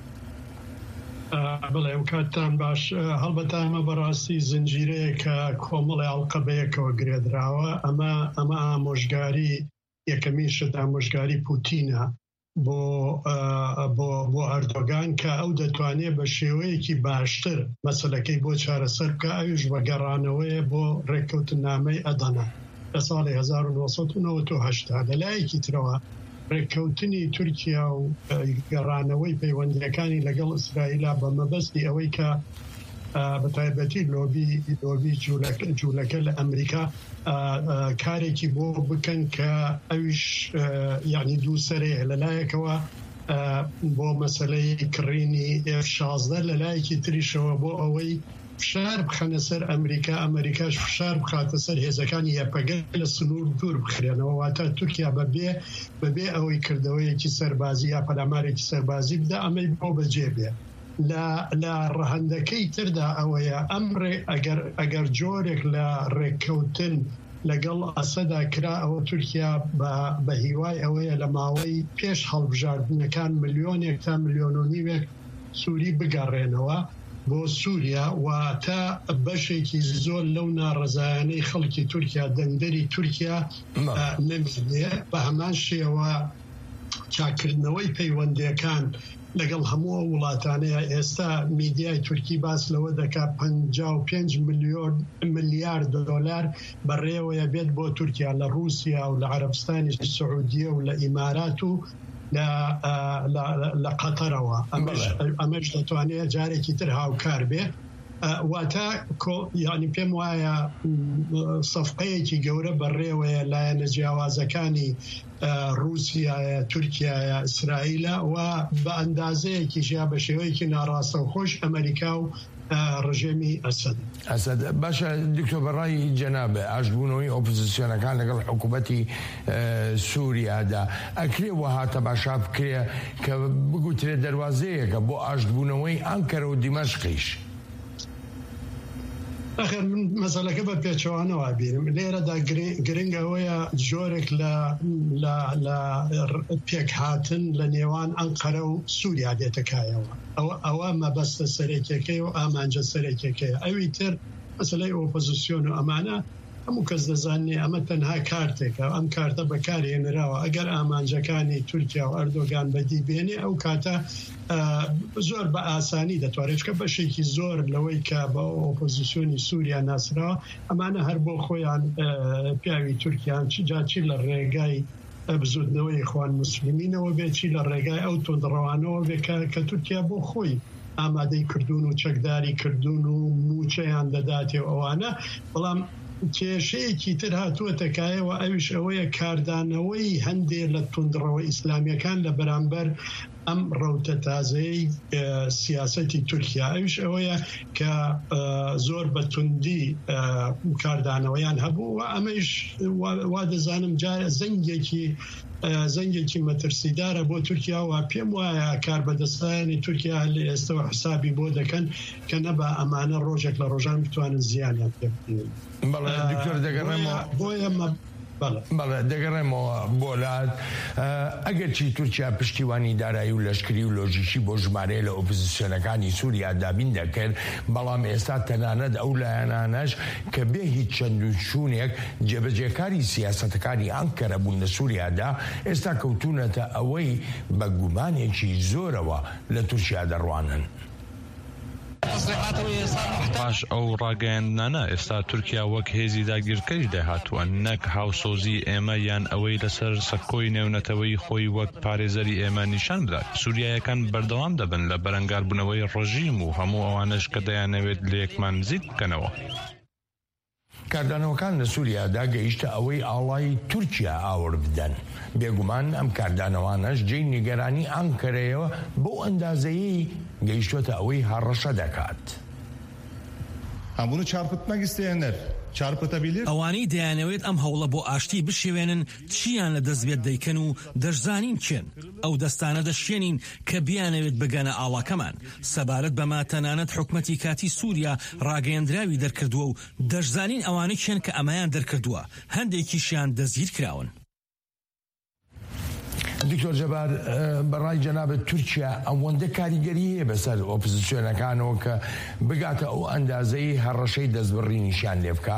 بڵێ و کاتتان باش هەڵبەتە ئەمە بەڕاستی زنجیرەیە کە کۆمەڵی هەڵقەبەیەکەوە گرێدراوە ئەمە ئەمە ئامۆژگاری یەکەمین شت ئامۆژگاری پوتینە بۆ بۆ بۆ ئەردۆگان کە ئەو دەتوانێت بە شێوەیەکی باشتر مەسەلەکەی بۆ چارەسەر بکە ئەویش بە گەڕانەوەیە بۆ ڕێککەوتنامەی ئەدەنا لە ساڵی هەزار و نۆسەد و نەوەت و هەشتا لەلایەکی ترەوە ڕێککەوتنی تورکیا و گەڕانەوەی پەیوەندیەکانی لەگەڵ ئیسرائیلا بە مەبەستی ئەوەی کە بە تایبەتی لۆبی لۆبی جوولەکە لە ئەمریکا کارێکی بۆ بکەن کە ئەویش یعنی دووسەرەیە لەلایەکەوە بۆ مەسەلەی کڕینی ئێف شازدە لە لایەکی تریشەوە بۆ ئەوەی فشار بخەنە سەر ئەمریکا ئەمریکاش فشار بخاتە سەر هێزەکانی یەپەگە لە سنوور دوور بخرێنەوە واتە تورکیا بەبێ بەبێ ئەوەی کردەوەیەکی سەربازی یا پەلامارێکی سەربازی بدە ئەمەی بۆ بەجێ بێ لە ڕەهەندەکەی تردا ئەوەیە ئەمڕێ ئەگەر جۆرێک لە ڕێککەوتن لەگەڵ ئەسەدا کرا ئەوە تورکیا بە هیوای ئەوەیە لە ماوەی پێش هەڵبژاردنەکان ملیۆنێک تا ملیۆن و نیوێک سووری بگەڕێنەوە بۆ سووریا و تا بەشێکی زۆر لەو ناڕەزایانەی خەڵکی تورکیا دەنگدەری تورکیا نەمێنێ بە هەمان شێوە چاکردنەوەی پەیوەندیەکان لەگەڵ هەموو وڵاتانەیە ئێستا میدیای تورکی باس لەوە دەکات پەنجا و پێنج ملیارد دۆلار بەڕێوەیە بێت بۆ تورکیا لە رووسیا و لە عەرەبستانی سعودیە و لە ئیمارات و لە قەتەرەوە ئەمەش دەتوانێت جارێکی تر هاوکار بێ واتە یعنی پێم وایە سەفقەیەکی گەورە بەڕێوەیە لایەنە جیاوازەکانی رووسیایە تورکیایە ئیسرائیلە و بە ئەندازەیەکی ژیا بە شێوەیەکی ناڕاستە و خۆش ئەمریکا و ڕژێمی ئەسەد ئەسەد باشە دکتۆر بەڕای جەنابێ ئاشتبوونەوەی ئۆپۆزیسیۆنەکان لەگەڵ حکوومەتی سووریادا ئەکرێ وەهاتە باشا بکرێ کە بگوترێت دەواازەیەکە بۆ ئاشتبوونەوەی ئەنکەرە و دیمەشقیش ئەخر من مەسەلەکە بە پێچەوانەوە بینم لێرەدا گرنگ ئەوەیە جۆرێک لە پێک هاتن لە نێوان ئەنقەرە و سووریا دێتەکایەوە ئەوە مەبەستە سەرێکەکەی و ئامانجە سەرێکەکەی ئەوی تر مەسەلەی ئۆپۆزیسیۆن و ئەمانە هەموو کەس دەزانێ ئەمە تەنها کارتێکە ئەم کارتە بەکارهێنراوە ئەگەر ئامانجەکانی تورکیا و ئەردۆگان بەدی بێنێ ئەو کاتە زۆر بە ئاسانی دەتوانێت کە بەشێکی زۆر لەوەی کە بە ئۆپۆزیسیۆنی سووریا ناسراوە ئەمانە هەر بۆ خۆیان پیاوی تورکیان جاچی لە ڕێگای بزودنەوەی ئیخوان موسلیمینەوە بێچی لە ڕێگای ئەو تۆندڕەوانەوە بێ کە تورکیا بۆ خۆی ئامادەی کردوون و چەکداری کردوون و موچەیان دەداتێ ئەوانە بەڵام کێشەیەکی تر هاتووەتەکایەوە ئەویش ئەوەیە کاردانەوەی هەندێک لە توندڕەوە ئیسلامیەکان لە بەرامبەر ئەم ڕەوتە تازەی سیاسەتی تورکیا ئەویش ئەوەیە کە زۆر بە توندی کاردانەوەیان هەبوو و ئەمەش وا دەزانم زەنگێکی زەنگێکی مەترسیدارە بۆ تورکیا و پێم وایە کار بەدەستانی تورکیا لە ئێستەوە حسابی بۆ دەکەن کە نەبە ئەمانە ڕۆژێک لە ڕۆژان بتوانن زیانیان پێ بکەن. بەڵێ دکتۆر دەگەڕێمەوە بۆیە بەڵێ دەگەڕێمەوە بۆلات ئەگەر چی تورکیا پشتیوانی دارایی و لەشکری و لۆژیکی بۆ ژمارە لە ئۆپۆزیسیۆنەکانی سووریا دابین دەکرد بەڵام ئێستا تەنانەت ئەو لایەنانەش کە بێ هیچ چەند و چوونێک جێبەجێکاری سیاسەتەکانی ئەنکەرە بوون لە سووریادا ئێستا کەوتونەتە ئەوەی بە گومانێکی زۆرەوە لە تورکیا دەڕوانن. پاش ئەو ڕاگەیاندانە ئێستا تورکیا وەک هێزی داگیرکەری داهاتووە نەک هاوسۆزی ئێمە یان ئەوەی لەسەر سەکۆی نێونەتەوەی خۆی وەک پارێزەری ئێمە نیشان بدات. سووریایەکان بەردەوام دەبن لە بەرەنگاربوونەوەی ڕژیم و هەموو ئەوانش کە دەیانەوێت لە یەکمان نزیک بکەنەوە. کاردانەوەکان لە سووریادا گەیشتە ئەوەی ئاڵای تورکیا ئاور بدەن. بێگومان ئەم کاردانەوانەش جێی نیگەرانی ئەنکەرەیەوە بۆ ئەندازەیەی گەیشتوتە ئەوەی هەڕەشە دەکات. Bunu çarpıtmak isteyenler çarpıtabilir. ئەوانەی دەیانەوێت ئەم هەوڵە بۆ ئاشتی بشێوێنن چیان لە دەستبێت دەیکەن و دەشزانین چێن ئەو دەستانە دەشێنین کە بیانەوێت بگەنە ئاڵاکەمان. سەبارەت بەما تەنانەت حکومەتی کاتی سووریا ڕاگەیەندراوی دەرکردووە و دەشزانین ئەوانەی چێن کە ئەمایان دەرکردووە هەندێکیشیان دەستگیر کراون. دکتۆر جەبار بەڕای جەنابەت تورکیا ئەوەندە کاریگەری هەیە بەسەر ئۆپۆزیسیۆنەکانەوە کە بگاتە ئەو ئەندازەی هەڕەشەی دەستبڕی نیشان لێ بکە؟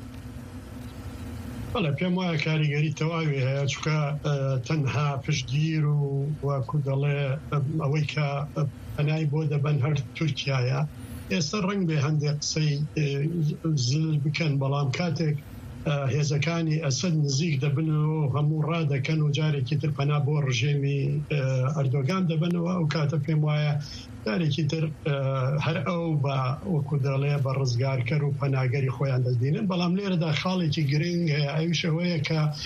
بەڵێ پێم وایە کاریگەری تەواوی هەیە چونکە تەنها پشتگیر و واکو دەڵێ ئەوەی کە پەنای بۆ دەبەن هەر تورکیایە ئێستا ڕەنگ بێ هەندێک قسەی زل بکەن بەڵام کاتێک هێزەکانی ئەسەد نزیک دەبن و هەموو ڕادەکەن و جارێکی تر پەنا بۆ ڕژێمی ئەردۆگان دەبنەوە ئەو کاتە پێم وایە جارێکی تر هەر ئەو بە وەکو دەڵێ بە ڕزگارکەر و پەناگەری خۆیان دەستبینن. بەڵام لێرەدا خاڵێکی گرنگ هەیە ئەویش ئەوەیە کە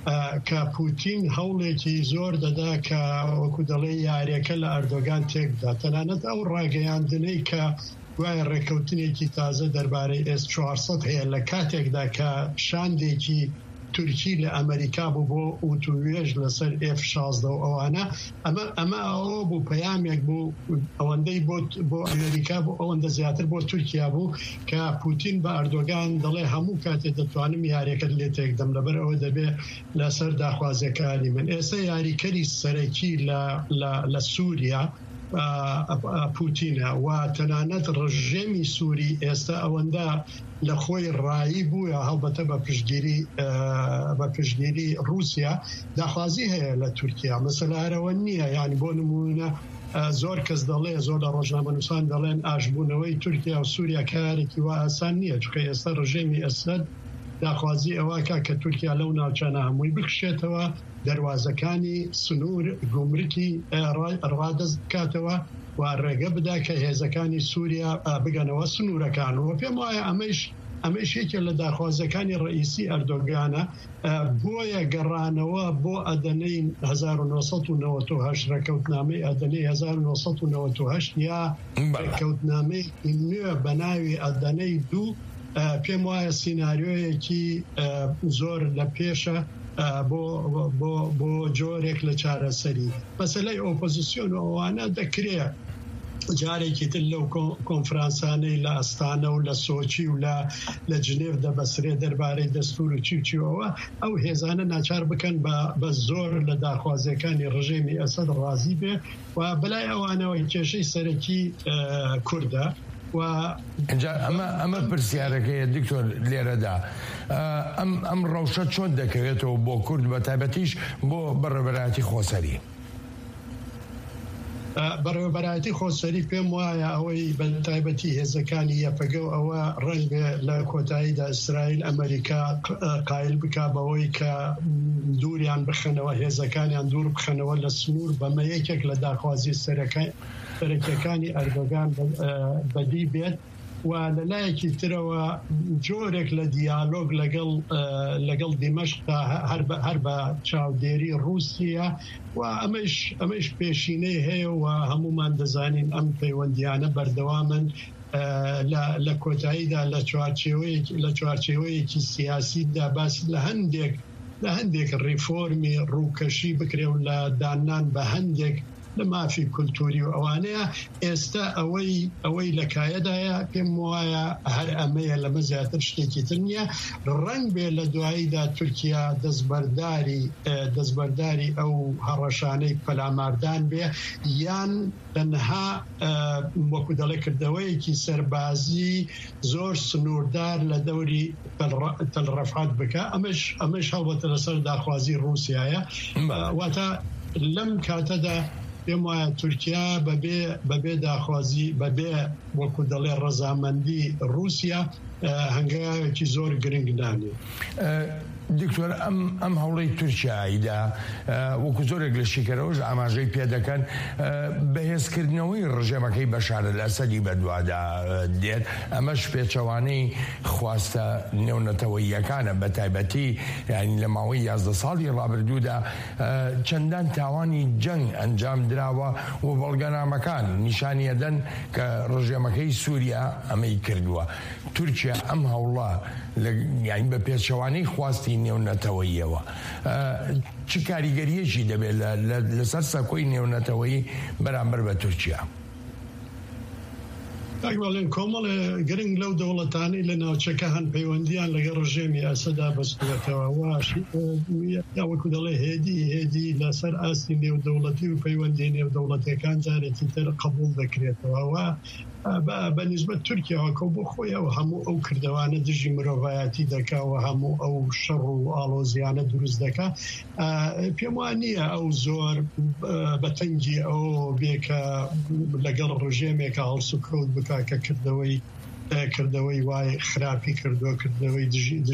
کە پوتین هەوڵێکی زۆر دەدا کە وەکو دەڵێ یاریەکە لە ئەردۆگان تێکدا تەنانەت ئەو ڕاگەیاندنەی کە دوای ڕێکەوتنێکی تازە دەربارەی ئێس چوارسەد هەیە لە کاتێکدا کە شاندێکی تورکی لە ئەمریکا بوو بۆ ئۆتۆوێژ لەسەر ئێف شازدە و ئەوانە ئەمە ئەمە ئەوە بوو پەیامێک بوو ئەوەندەی بۆ ئەمریکا بوو ئەوەندە زیاتر بۆ تورکیا بوو کە پوتین بە ئەردۆگان دەڵێ هەموو کاتێک دەتوانم یاریەکەت لێ تێکدەم لەبەر ئەوە دەبێ لەسەر داخوازیەکانی من ئێستا یاریکەری سەرەکی لە سووریا پوتینە و تەنانەت ڕژێمی سووری ئێستا ئەوەندە لە خۆی ڕایی بووە هەڵبەتە بە پشتگیری بە پشتگیری رووسیا داخوازی هەیە لە تورکیا مەسەلارەوە نییە یعنی بۆ نمونە زۆر کەس دەڵێ زۆر لە ڕۆژنامەنووسان دەڵێن ئاشبوونەوەی تورکیا و سووریا کارێکی وا ئاسان نییە چکە ئێستا ڕژێمی ئەسەد داخوازی ئەوەکە کە تورکیا لەو ناوچانە هەمووی بکشێتەوە دەواازەکانی سنوور گومرکی ڕادەست بکاتەوە و ڕێگە بدا کە هێزەکانی سووریا بگەنەوە سنوورەکانەوە پێم وایە ئەمەش ئەمەش یەکێک لە داخوازەکانی ڕئیسی ئەردۆگانە بۆیە گەڕانەوە بۆ ئەدەنەی هەزار و نۆسەد و نەوەت و هەشت ڕێکەوتنامەی ئەدەنەی هەزار و نۆسەد و نەوەت و هەشت یا ڕێکەوتنامەی نوێ بەناوی ئەدەنەی دوو پێم وایە سیناریۆیەکی زۆر لە پێشە بۆ جۆرێک لە چارەسەری مەسەلەی ئۆپۆزیسیۆن و ئەوانە دەکرێت جارێکی تر لەو کۆنفرانسانەی لە ئەستانە و لە سۆچی و لە جنێڤ دەبەسرێ دەربارەی دەستور و چی چیەوە ئەو هێزانە ناچار بکەن بە زۆر لە داخوازیەکانی ڕژێمی ئەسەد ڕازی بێ و بەلای ئەوانەوەی کێشەی سەرەکی کوردە ئەمە پرسیارەکەیە دکتۆر لێرەدا ئەم ڕەوشە چۆن دەکەوێتەوە بۆ کورد بە تایبەتیش بۆ بەڕێوەبەرایەتی خۆسەری بەڕێوەبەرایەتی خۆسەری پێم وایە ئەوەی بە تایبەتی هێزەکانی یەپەگە و ئەوە ڕەنگ لە کۆتاییدا ئیسرائیل ئەمریکا قایل بکا بەوەی کە دووریان بخەنەوە هێزەکانیان دوور بخەنەوە لە سنوور بەمە یەکێک لە داخوازی سەرەکیەکانی ئەردۆگان بەدی بێت و لەلایەکی ترەوە جۆرێک لە دیالۆگ لەگەڵ دیمەشقدا هەر بە چاودێری رووسیا و ئەمەش پێشینەی هەیە و هەمومان دەزانین ئەم پەیوەندیانە بەردەوامن لە کۆتاییدا لە چوارچێوەیەکی سیاسیدا باسی لە هەندێک لە هەندێک ڕیفۆرمی ڕووکەشی بکرێ و لە دانان بە هەندێک لە مافی کولتوری و ئەوانەیە ئێستا ئەوەی ئەوەی لە کایەدایە پێم وایە هەر ئەمەیە لەمە زیاتر شتێکی تر نییە ڕەنگ بێ لە دواییدا تورکیا دەستبەرداری دەستبەرداری ئەو هەڕەشانەی پەلاماردان بێ یان تەنها وەکو دەڵێ کردەوەیەکی سەربازی زۆر سنووردار لە دەوری تەلڕەفات بکە ئەمەش ئەمەش هەڵبەتە لەسەر داخوازی رووسیایە واتە لەم کاتەدا پێم وایە تورکیا بەبێ داخوازی بەبێ وەکو دەڵێ ڕەزامەندی رووسیا هەنگاوێکی زۆر گرنگ دانێ. دکتۆر ئەم هەوڵەی تورکیاییدا وەکو زۆرێک لە شیکەرەوەش ئاماژەی پێ دەکەن بەهێزکردنەوەی ڕژێمەکەی بەشار الئەسەدی بەدوادا دێت ئەمەش پێچەوانەی خواستە نێونەتەوەییەکانە بە تایبەتی یانی لە ماوەی یازدە ساڵی ڕابردوودا چەندان تاوانی جەنگ ئەنجام دراوە و بەڵگەنامەکان نیشانیە دەن کە ڕژێمەکەی سووریا ئەمەی کردووە. تورکیا ئەم هەوڵە یانی بە پێچەوانەی خواستی نێونەتەوەییەوە چ کاریگەریەکی دەبێت لەسەر سەکۆی نێونەتەوەیی بەرامبەر بە تورکیا؟ ئەگوڵێن کۆمەڵێ گرنگ لەو دەوڵەتانی لە ناوچەکە هەن پەیوەندیان لەگە ڕژێمی ئەسەدا بەستوێتەوە واش یاوەکو دەڵێ هێدی هێدی لەسەر ئاستی نێودەوڵەتی و پەیوەندی نێودەوڵەتیەکان جارێکی تر قبول دەکرێتەوە و بە نیسبەت تورکیاوەکە بۆ خۆیەوە هەموو ئەو کردوانە دژی مرۆڤایەتی دەکا و هەموو ئەو شەڕ و ئاڵۆزیانە دروست دەکا پێم وان نییە ئەو زۆر بەتەنگی ئەو بێکە لەگەڵ ڕژێمێکە هەڵسوکەوت بکا کە کردەوەی کردەوەی وای خراپی کردووە کردەوەی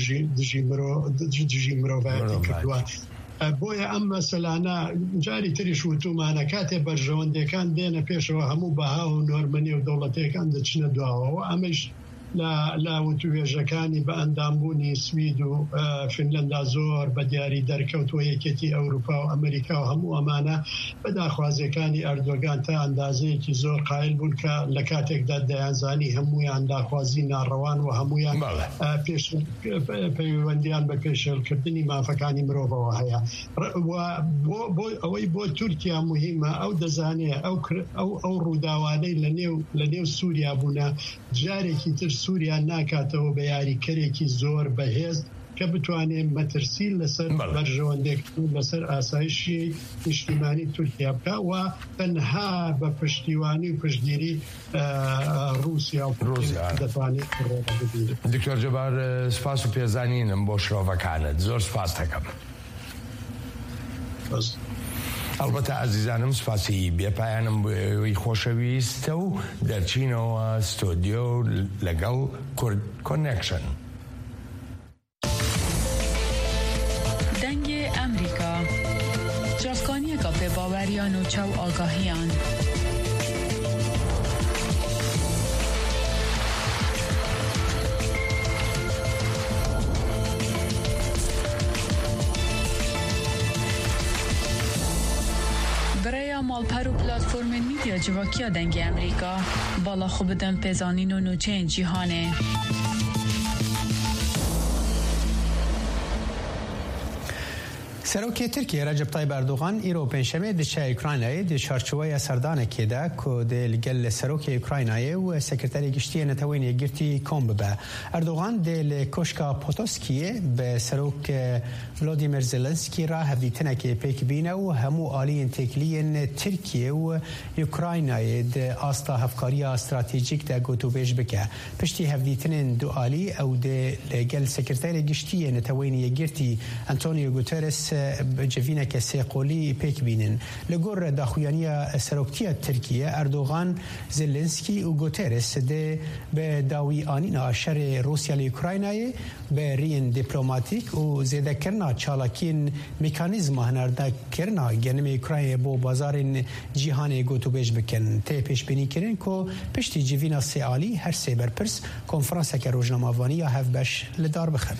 دژی مرۆڤایەتی کردووە. بۆیە ئەم مەسەلانە جاری تریش وتومانە کاتێ بەرژەوەندەکان دێنە پێشەوە هەموو بەها و نۆرمەنی و دەوڵەتەکان دەچنە دواوەوە ئەمەش لا وتوێژەکانی بە ئەندامبوونی سوید و فینلەندا زۆر بە دیاری دەرکەوتوە یەکێتی ئەوروپا و ئەمریکا و هەموو ئەمانە بەداخوازیەکانی ئەردۆگان تا ئەندازەیەکی زۆر قایل بوون کە لە کاتێکدا دەیانزانی هەمویان داخوازی ناڕەوان و هەمویان پەیوەندیان بە پێشێلکردنی مافەکانی مرۆڤەوە هەیە. ئەوەی بۆ تورکیا مهمە ئەو دەزانێت ئەو ڕووداوانەی لە نێو سووریا بوونە جارێکی تر سووریا ناکاتەوە بە یاریکەرێکی زۆر بەهێز کە بتوانێت مەترسی لەسەر بەرژەوەندێک لەسەر ئاسایشی نیشتیمانی تورکیا بکە و تەنها بە پشتیوانی و پشتگیری رووسیا و رووسیا دەتوانێت ڕێگە بگیرێت. دکتۆر جەبار سپاس و پێزانینم بۆ شرۆڤەکانت زۆر سپاس دەکەم. ئەلبەتە عەزیزانم سپاسی بێپایانم بۆ ئێوەی خۆشەویستە و دەرچینەوە ستۆدیۆ لەگەڵ کورد کۆنێکشن. دەنگی ئەمریکا جافکانیەکە پێباوەریان و چاو ئاگاهیان. برای مالپر و پلاتفورم میدیا جواکیا دنگ امریکا بالا خوب دن پزانین و نوچه جیهانه. سەرۆکی تورکیا رەجەب تایب ئەردۆغان ئیرۆ پێنجشەمێ دچە ئوکراینایە دی چارچوبەیە سەردانێکێدا کۆ دێ لەگەل لە سەرۆکی ئوکراینایە و سەکرتەری گشتیە نەتەوەی یەکگرتی کۆم ببە. ئەردۆغان دێ لە کۆشکا پۆتۆسکیە بە سەرۆک ڤلۆدیمیر زێلەنسکی را هەڤدیتنێکی پێک بینە و هەموو ئالیین تێکلیên تورکیە و ئوکراینایە دە ئاستا هەفکاریە استراتیجیک دا گۆتوبێژ بکە. پشتی هەڤدیتنên دو ئالی ئەو دێ لەگەل سەکرتەری گشتیە نەتەوەی یەکگرتی ئەنتۆنیۆ گوتێرس جوینێکە سێقۆلی پێک بینن. لەگۆڕ داخوایانیە سەرۆکتیە تورکیە ئەردۆغان زێلێنسکی و گوتێرس دێ بە داوی ئانینا شەرێ رووسیا لە ئوکراینایە بە ریین دیپلۆماتیک و زێدەکردنا چالاکین میکانیزما هەناردەکردنا گەنمی ئوکراینە بۆ بازارên جیهانê گۆتوبێژ بکەن. تێ پێشبینیکردن کۆ پشتی جیڤینا سێ ئالی هەر سێ بەرپرس کۆنفرانسێکە ڕۆژنامەوانیە هەڤبەش لەدار بخەن.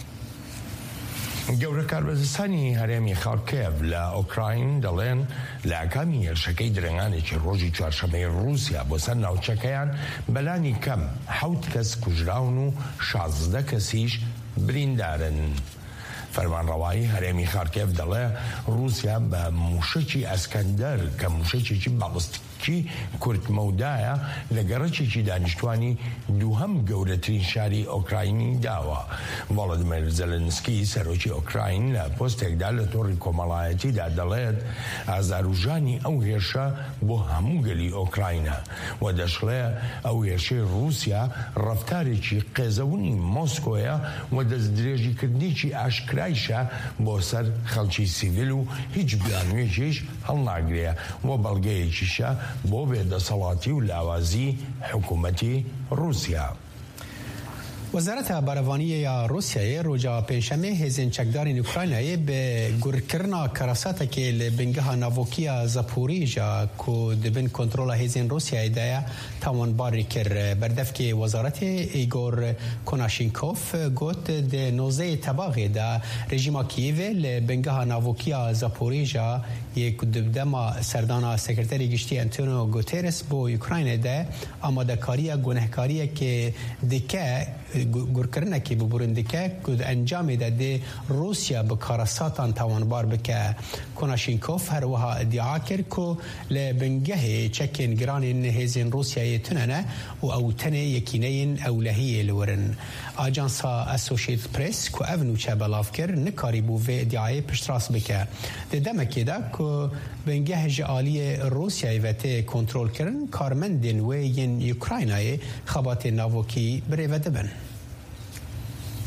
گەورە کاربەزستانی هەرێمی خارکێڤ لە ئۆکراین دەڵێن لە ئەکامی هێرشەکەی درەنگانێکی ڕۆژی چوارشەمەی رووسیا بۆ سەر ناوچەکەیان بەلانی کەم حەوت کەس کوژراون و شازدە کەسیش بریندارن. فەرمانڕەوایی هەرێمی خارکێڤ دەڵێ رووسیا بە موشەکی ئەسکەندەر کە موشەکێکی باڵستکی کورتمەودایە لە گەڕەکێکی دانیشتوانی دووهەم گەورەترین شاری ئۆکراینی داوە. ڤڵۆدیمیر زێلێنسکی سەرۆکی ئۆکراین لە پۆستێکدا لە تۆڕی کۆمەڵایەتیدا دەڵێت ئازاروژانی ئەو هێرشە بۆ هەموو گەلی ئۆکراینە و دەشڵێ ئەو هێرشەی رووسیا ڕەفتارێکی قێزەونی مۆسکۆیە و دەستدرێژیکردنیی ئاشکرایشە بۆ سەر خەڵکی سیڤیل و هیچ بیانوێکیش هەڵناگرێ و بەڵگەیەکیشە بۆ بێدەسەڵاتی و لاوازی حکوومەتی رووسیا. وەزارەتە بارەڤانیە رووسیایە ڕۆژا پێنجشەمێ هێزên چەکدارên ئوکراینایە بە گورکردنا کەراساتێکê li bingeha navokîya Zaporîja ku dibin kontrola hêzên Rûsyayê tawanbarî kir. Berdevkê wezaretê Igor Konashenkov got di nozeyê tebaxê de rejîma Kiyevê li bingeha navokîya Zaporîja yê ku di dema serdana sekreterê giştî Antonio Guterres bo Ukraynayê de amadekariya gunehkariyekê dike گورکردنێکی ببورندکە ku encamê de dê Rûsya bi karasatan tawanbar bike. Konashenkov her wiha iddia kir ku li bingehê çekên giranên hêzên Rûsyayê tunene û ew tenê yekîneyên ewlehiyê li werin. Ajansa Associated Press ku ev nûçe belav kir nikarîbû vê iddiayê piştrast bike. Di demekê de ku bingeh ji aliyê Rûsyayê ve tê kontrol kirin karmendên wê yên Ukraynayê xebatên navokî birêve dibin.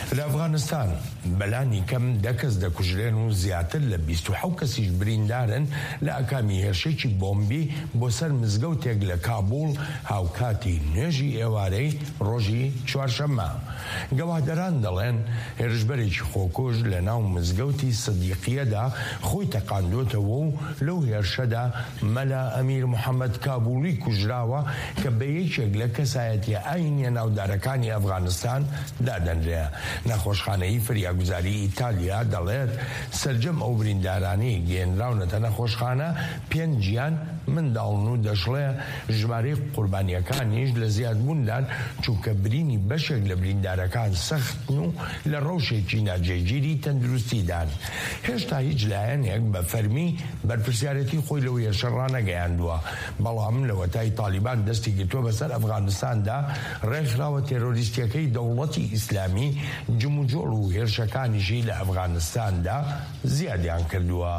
لە ئەفغانستان بەلانی کەم دە کەس دەکوژرێن و زیاتر لە بیست و حەوت کەسیش بریندارن لە ئەکامی هێرشێکی بۆمبی بۆ سەر مزگەوتێک لە کابوڵ هاوکاتی نوێژی ئێوارەی ڕۆژی چوارشەممە. گەوادەران دەڵێن هێرشبەرێکی خۆکوژ لە ناو مزگەوتی سدیقیەدا خۆی تەقاندۆتەوە و لەو هێرشەدا مەلا ئەمیر محەممەد کابوڵی کوژراوە کە بە یەکێک لە کەسایەتی ئاینیە ناودارەکانی ئەفغانستان دادەنرێ. نەخۆشخانەی فریاگوزاری ئیتالیا دەڵێت سەرجەم ئەو بریندارانەی گێنراونەتە نەخۆشخانە پێنجیان منداڵن و دەشڵێ ژمارەی قوربانیەکانیش لە زیادبووندان چونکە برینی بەشێک لە بریندارەکان سەختن و لە ڕەوشێکی ناجێگیری تەندروستیدان. هێشتا هیچ لایەنێک بە فەرمی بەرپرسیارەتی خۆی لەو هێرشە ڕانەگەیاندووە، بەڵام لە وەتای تالیبان دەستی گرتووە بەسەر ئەفغانستاندا ڕێکخراوە تێرۆریستیەکەی دەوڵەتی ئیسلامی جموجۆڵ و هێرشەکانیشی لە ئەفغانستاندا زیادیان کردووە.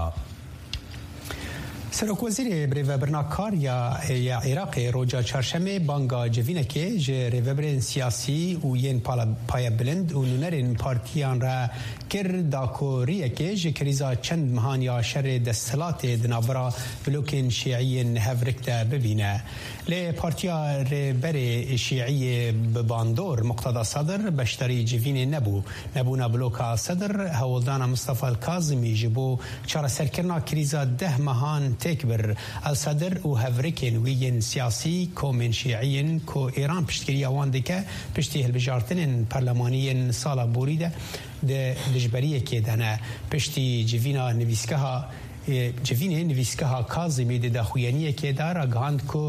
سەرۆکوەزیرێ برێڤەبرناکار یا عێراقê roja çarşemê banga civînekê ji rêveberên siyasî û yên payebbilind û nûnerên partiyan re kir dakoriyekê ji krîza çend mehan ya şerê desthilatê di navbera blokên şîîyên hevrik de bibîne. Lê partiya rêberê şîîyê bi bandor Muqtada Sedr beşdarî civînê nebû. Nebûna bloka Sedr hewoldana Mustafa Kazimî ji bo çareserkirina krîza deh mehan têk bir. El Sedr û hevrikên wî yên siyasî komên şîîyên ku Îran piştgiriya wan dike piştî hilbijartinên perlemaniyên sala borî de di dijberiyekê de ne. Piştî civîna nivîsgeha civînê nivîsgeha Kazimî di daxuyeniyekê de ragihand ku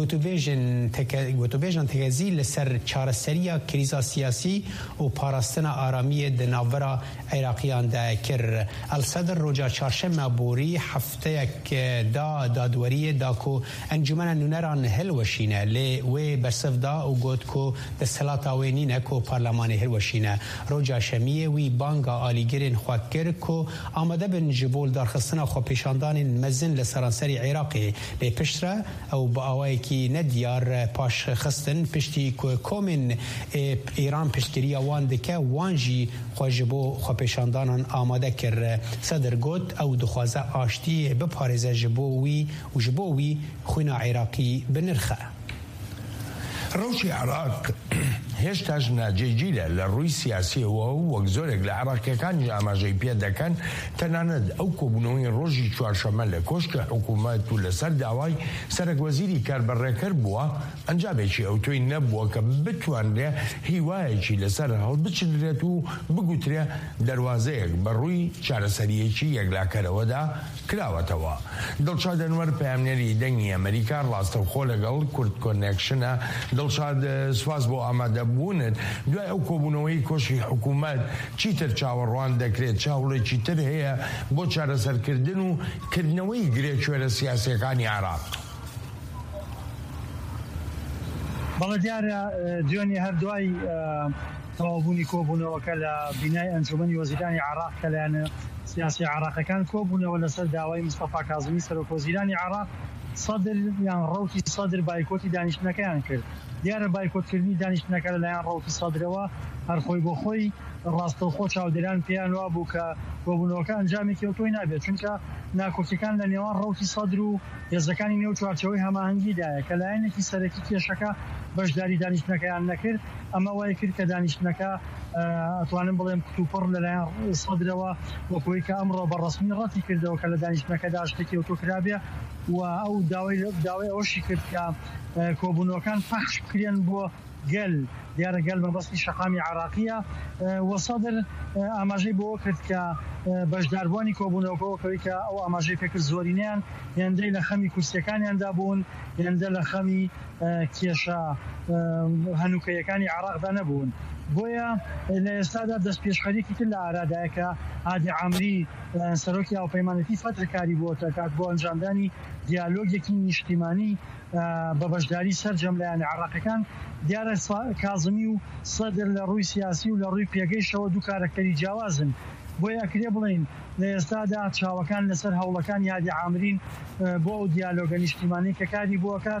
gotûbêjan tekezî li ser çareseriya krîza siyasî û parastina aramiyê di navbera Iraqiyan de kir. El Sedr roja çarşemê borî hefteyek da dadweriyê da ku encûmena nûneran hilweşîne lê wê bersiv da û got ku desthelata wê nîne ku parlemanê hilweşîne. Roja şemiyê wî banga alîgirên xwe kir ku amade bin ji bo darxistina xwe pêşandanên mezin li seranserî Iraqê. Lê piştre ew bi awayekî nediyar paş xistin piştî ku komên Îran piştgiriya wan dike wan jî xwe ji bo xwepêşandanan amade kir. Sedr got ew dixwaze aştiyê biparêze ji bo wî û ji bo wî xwîna Iraqî binirxe. ڕەوشی عێراق هێشتاش ناجێگیرە لە ڕووی سیاسیەوە و وەک زۆرێک لە عێراقیەکانی ئاماژەی پێ دەکەن تەنانەت ئەو کۆبوونەوەی ڕۆژی چوارشەممە لە کۆشکە حکوومەت و لەسەر داوای سەرۆکوەزیری کاربەڕێکەر بووە ئەنجامێکی ئەوتۆی نەبووە کە بتوانرێ هیوایەکی لەسەر هەڵبچدرێت و بگوترێ دەواازەیەک بە ڕووی چارەسەریەکی یەکلاکەرەوەدا کراوەتەوە. دڵشاد ئەنوەر پەیامنێری دەنگی ئەمریکا ڕاستەوخۆ لەگەڵ کورد کۆنێکشنە دڵشاد سواز بۆ ئامادەبوونت دوای ئەو کۆبوونەوەی کۆشی حکوومەت چیتر چاوەڕوان دەکرێت چاوڵێکی تر هەیە بۆ چارەسەرکردن و کردنەوەی گرێکوێرە سیاسیەکانی عێراق. بەڵێ دیارە دوێنێ هەردوای تەواوبوونی کۆبوونەوەکە لە بینای ئەنجومەنی وەزیرانی عێراق کە لایەنە سیاسی عێراقەکان کۆبوونەوە لەسەر داوای مستەفا کازمی سەرۆکوەزیرانی عێراق سەدر یان ڕەوتی سەدر بایکۆتی دانیشتنەکەیان کرد. دیارە بایکۆتکردنی دانیشتنەکە لەلایەن ڕەوتی سەدرەوە هەر خۆی بۆ خۆی ڕاستەوخۆ چاودێران پێیان وا بوو کە کۆبوونەوەکە ئەنجامێکی ئەوتۆی نابێت، چونکە ناکۆکیەکان لە نێوان ڕەوتی سەدر و هێزەکانی نێو چوارچەوەی هەماهەنگیدایە کە لایەنێکی سەرەکی کێشەکە بەشداری دانیشتنەکەیان نەکرد. ئەمە وای کرد کە دانیشتنەکە ئەتوانم بڵێم کتوپڕ لەلایەن سەدرەوە وەکوەی کە ئەمڕۆ بەڕەسمی ڕەتی کردەوە کە لە دانیشتنەکەدا شتێکی ئەوتۆ کرابێ و ئەو داوای ئەوەشی کرد کە کۆبوونەوەکان پەخش بکرێن بۆ گەل. دیارە گەل مەبەستی شەقامی عێراقیە و سەدر ئاماژەی بۆ کرد کە بەشداربووانی کۆبوونەوەکەوەکەوەی کە ئەو ئاماژەی پێکرد زۆرینیان هێندەی لە خەمی کورسیەکانیاندا بوون، هێندە لە خەمی کێشە هەنووکەیەکانی عێراقدا نەبوون. بۆیە لە ئێستادا دەست پێشخەریکی تر لە ئارادایە کە عادی عامری سەرۆکی هاوپەیمانەتی فەترکاری بووە کات بۆ ئەنجامدانی دیالۆگێکی نیشتیمانی بە بەشداری سەرجەم لایەنە عێراقیەکان. دیارە کازمی و سەدر لە ڕووی سیاسی و لە ڕووی پێگەیشتەوە دوو کارەکتەری جیاوازن. بۆیە ئەکرێ بڵین لە ئێستادا چاوەکان لەسەر هەوڵەکان یادی عامرین بۆ ئەو دیالۆگە نیشتیمانی کە کاری بۆ کات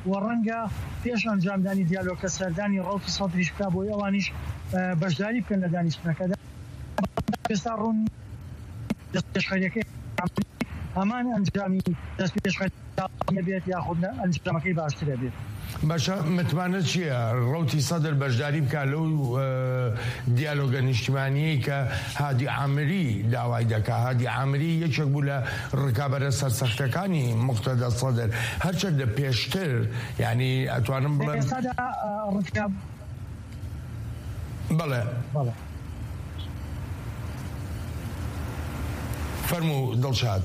و ڕەنگە پێش ئەنجامدانی دیالۆگە سەردانی ڕەوکی سەدریش بکا بۆی ئەوانیش بەشداری بکەن لە دانیشتنەکەدا ئێستا ڕوون دەستپێشخەریەکەی هەمان ئەنجامی دەستپێشخەری بێت یاخود ئەنجامەکەی باشترە بێت. باشە متمانە چییە ڕەوتی سەدر بەشداری بکە لەو دیالۆگە نیشتیمانیەی کە هادی عامری داوای دەکا. هادی عامری یەکێک بوو لە ڕکابەرە سەرسەختەکانی موقتەدە سەدر هەرچەندە پێشتر یعنی ئەتوانم بڵێم بەڵێ فەرموو دڵشاد.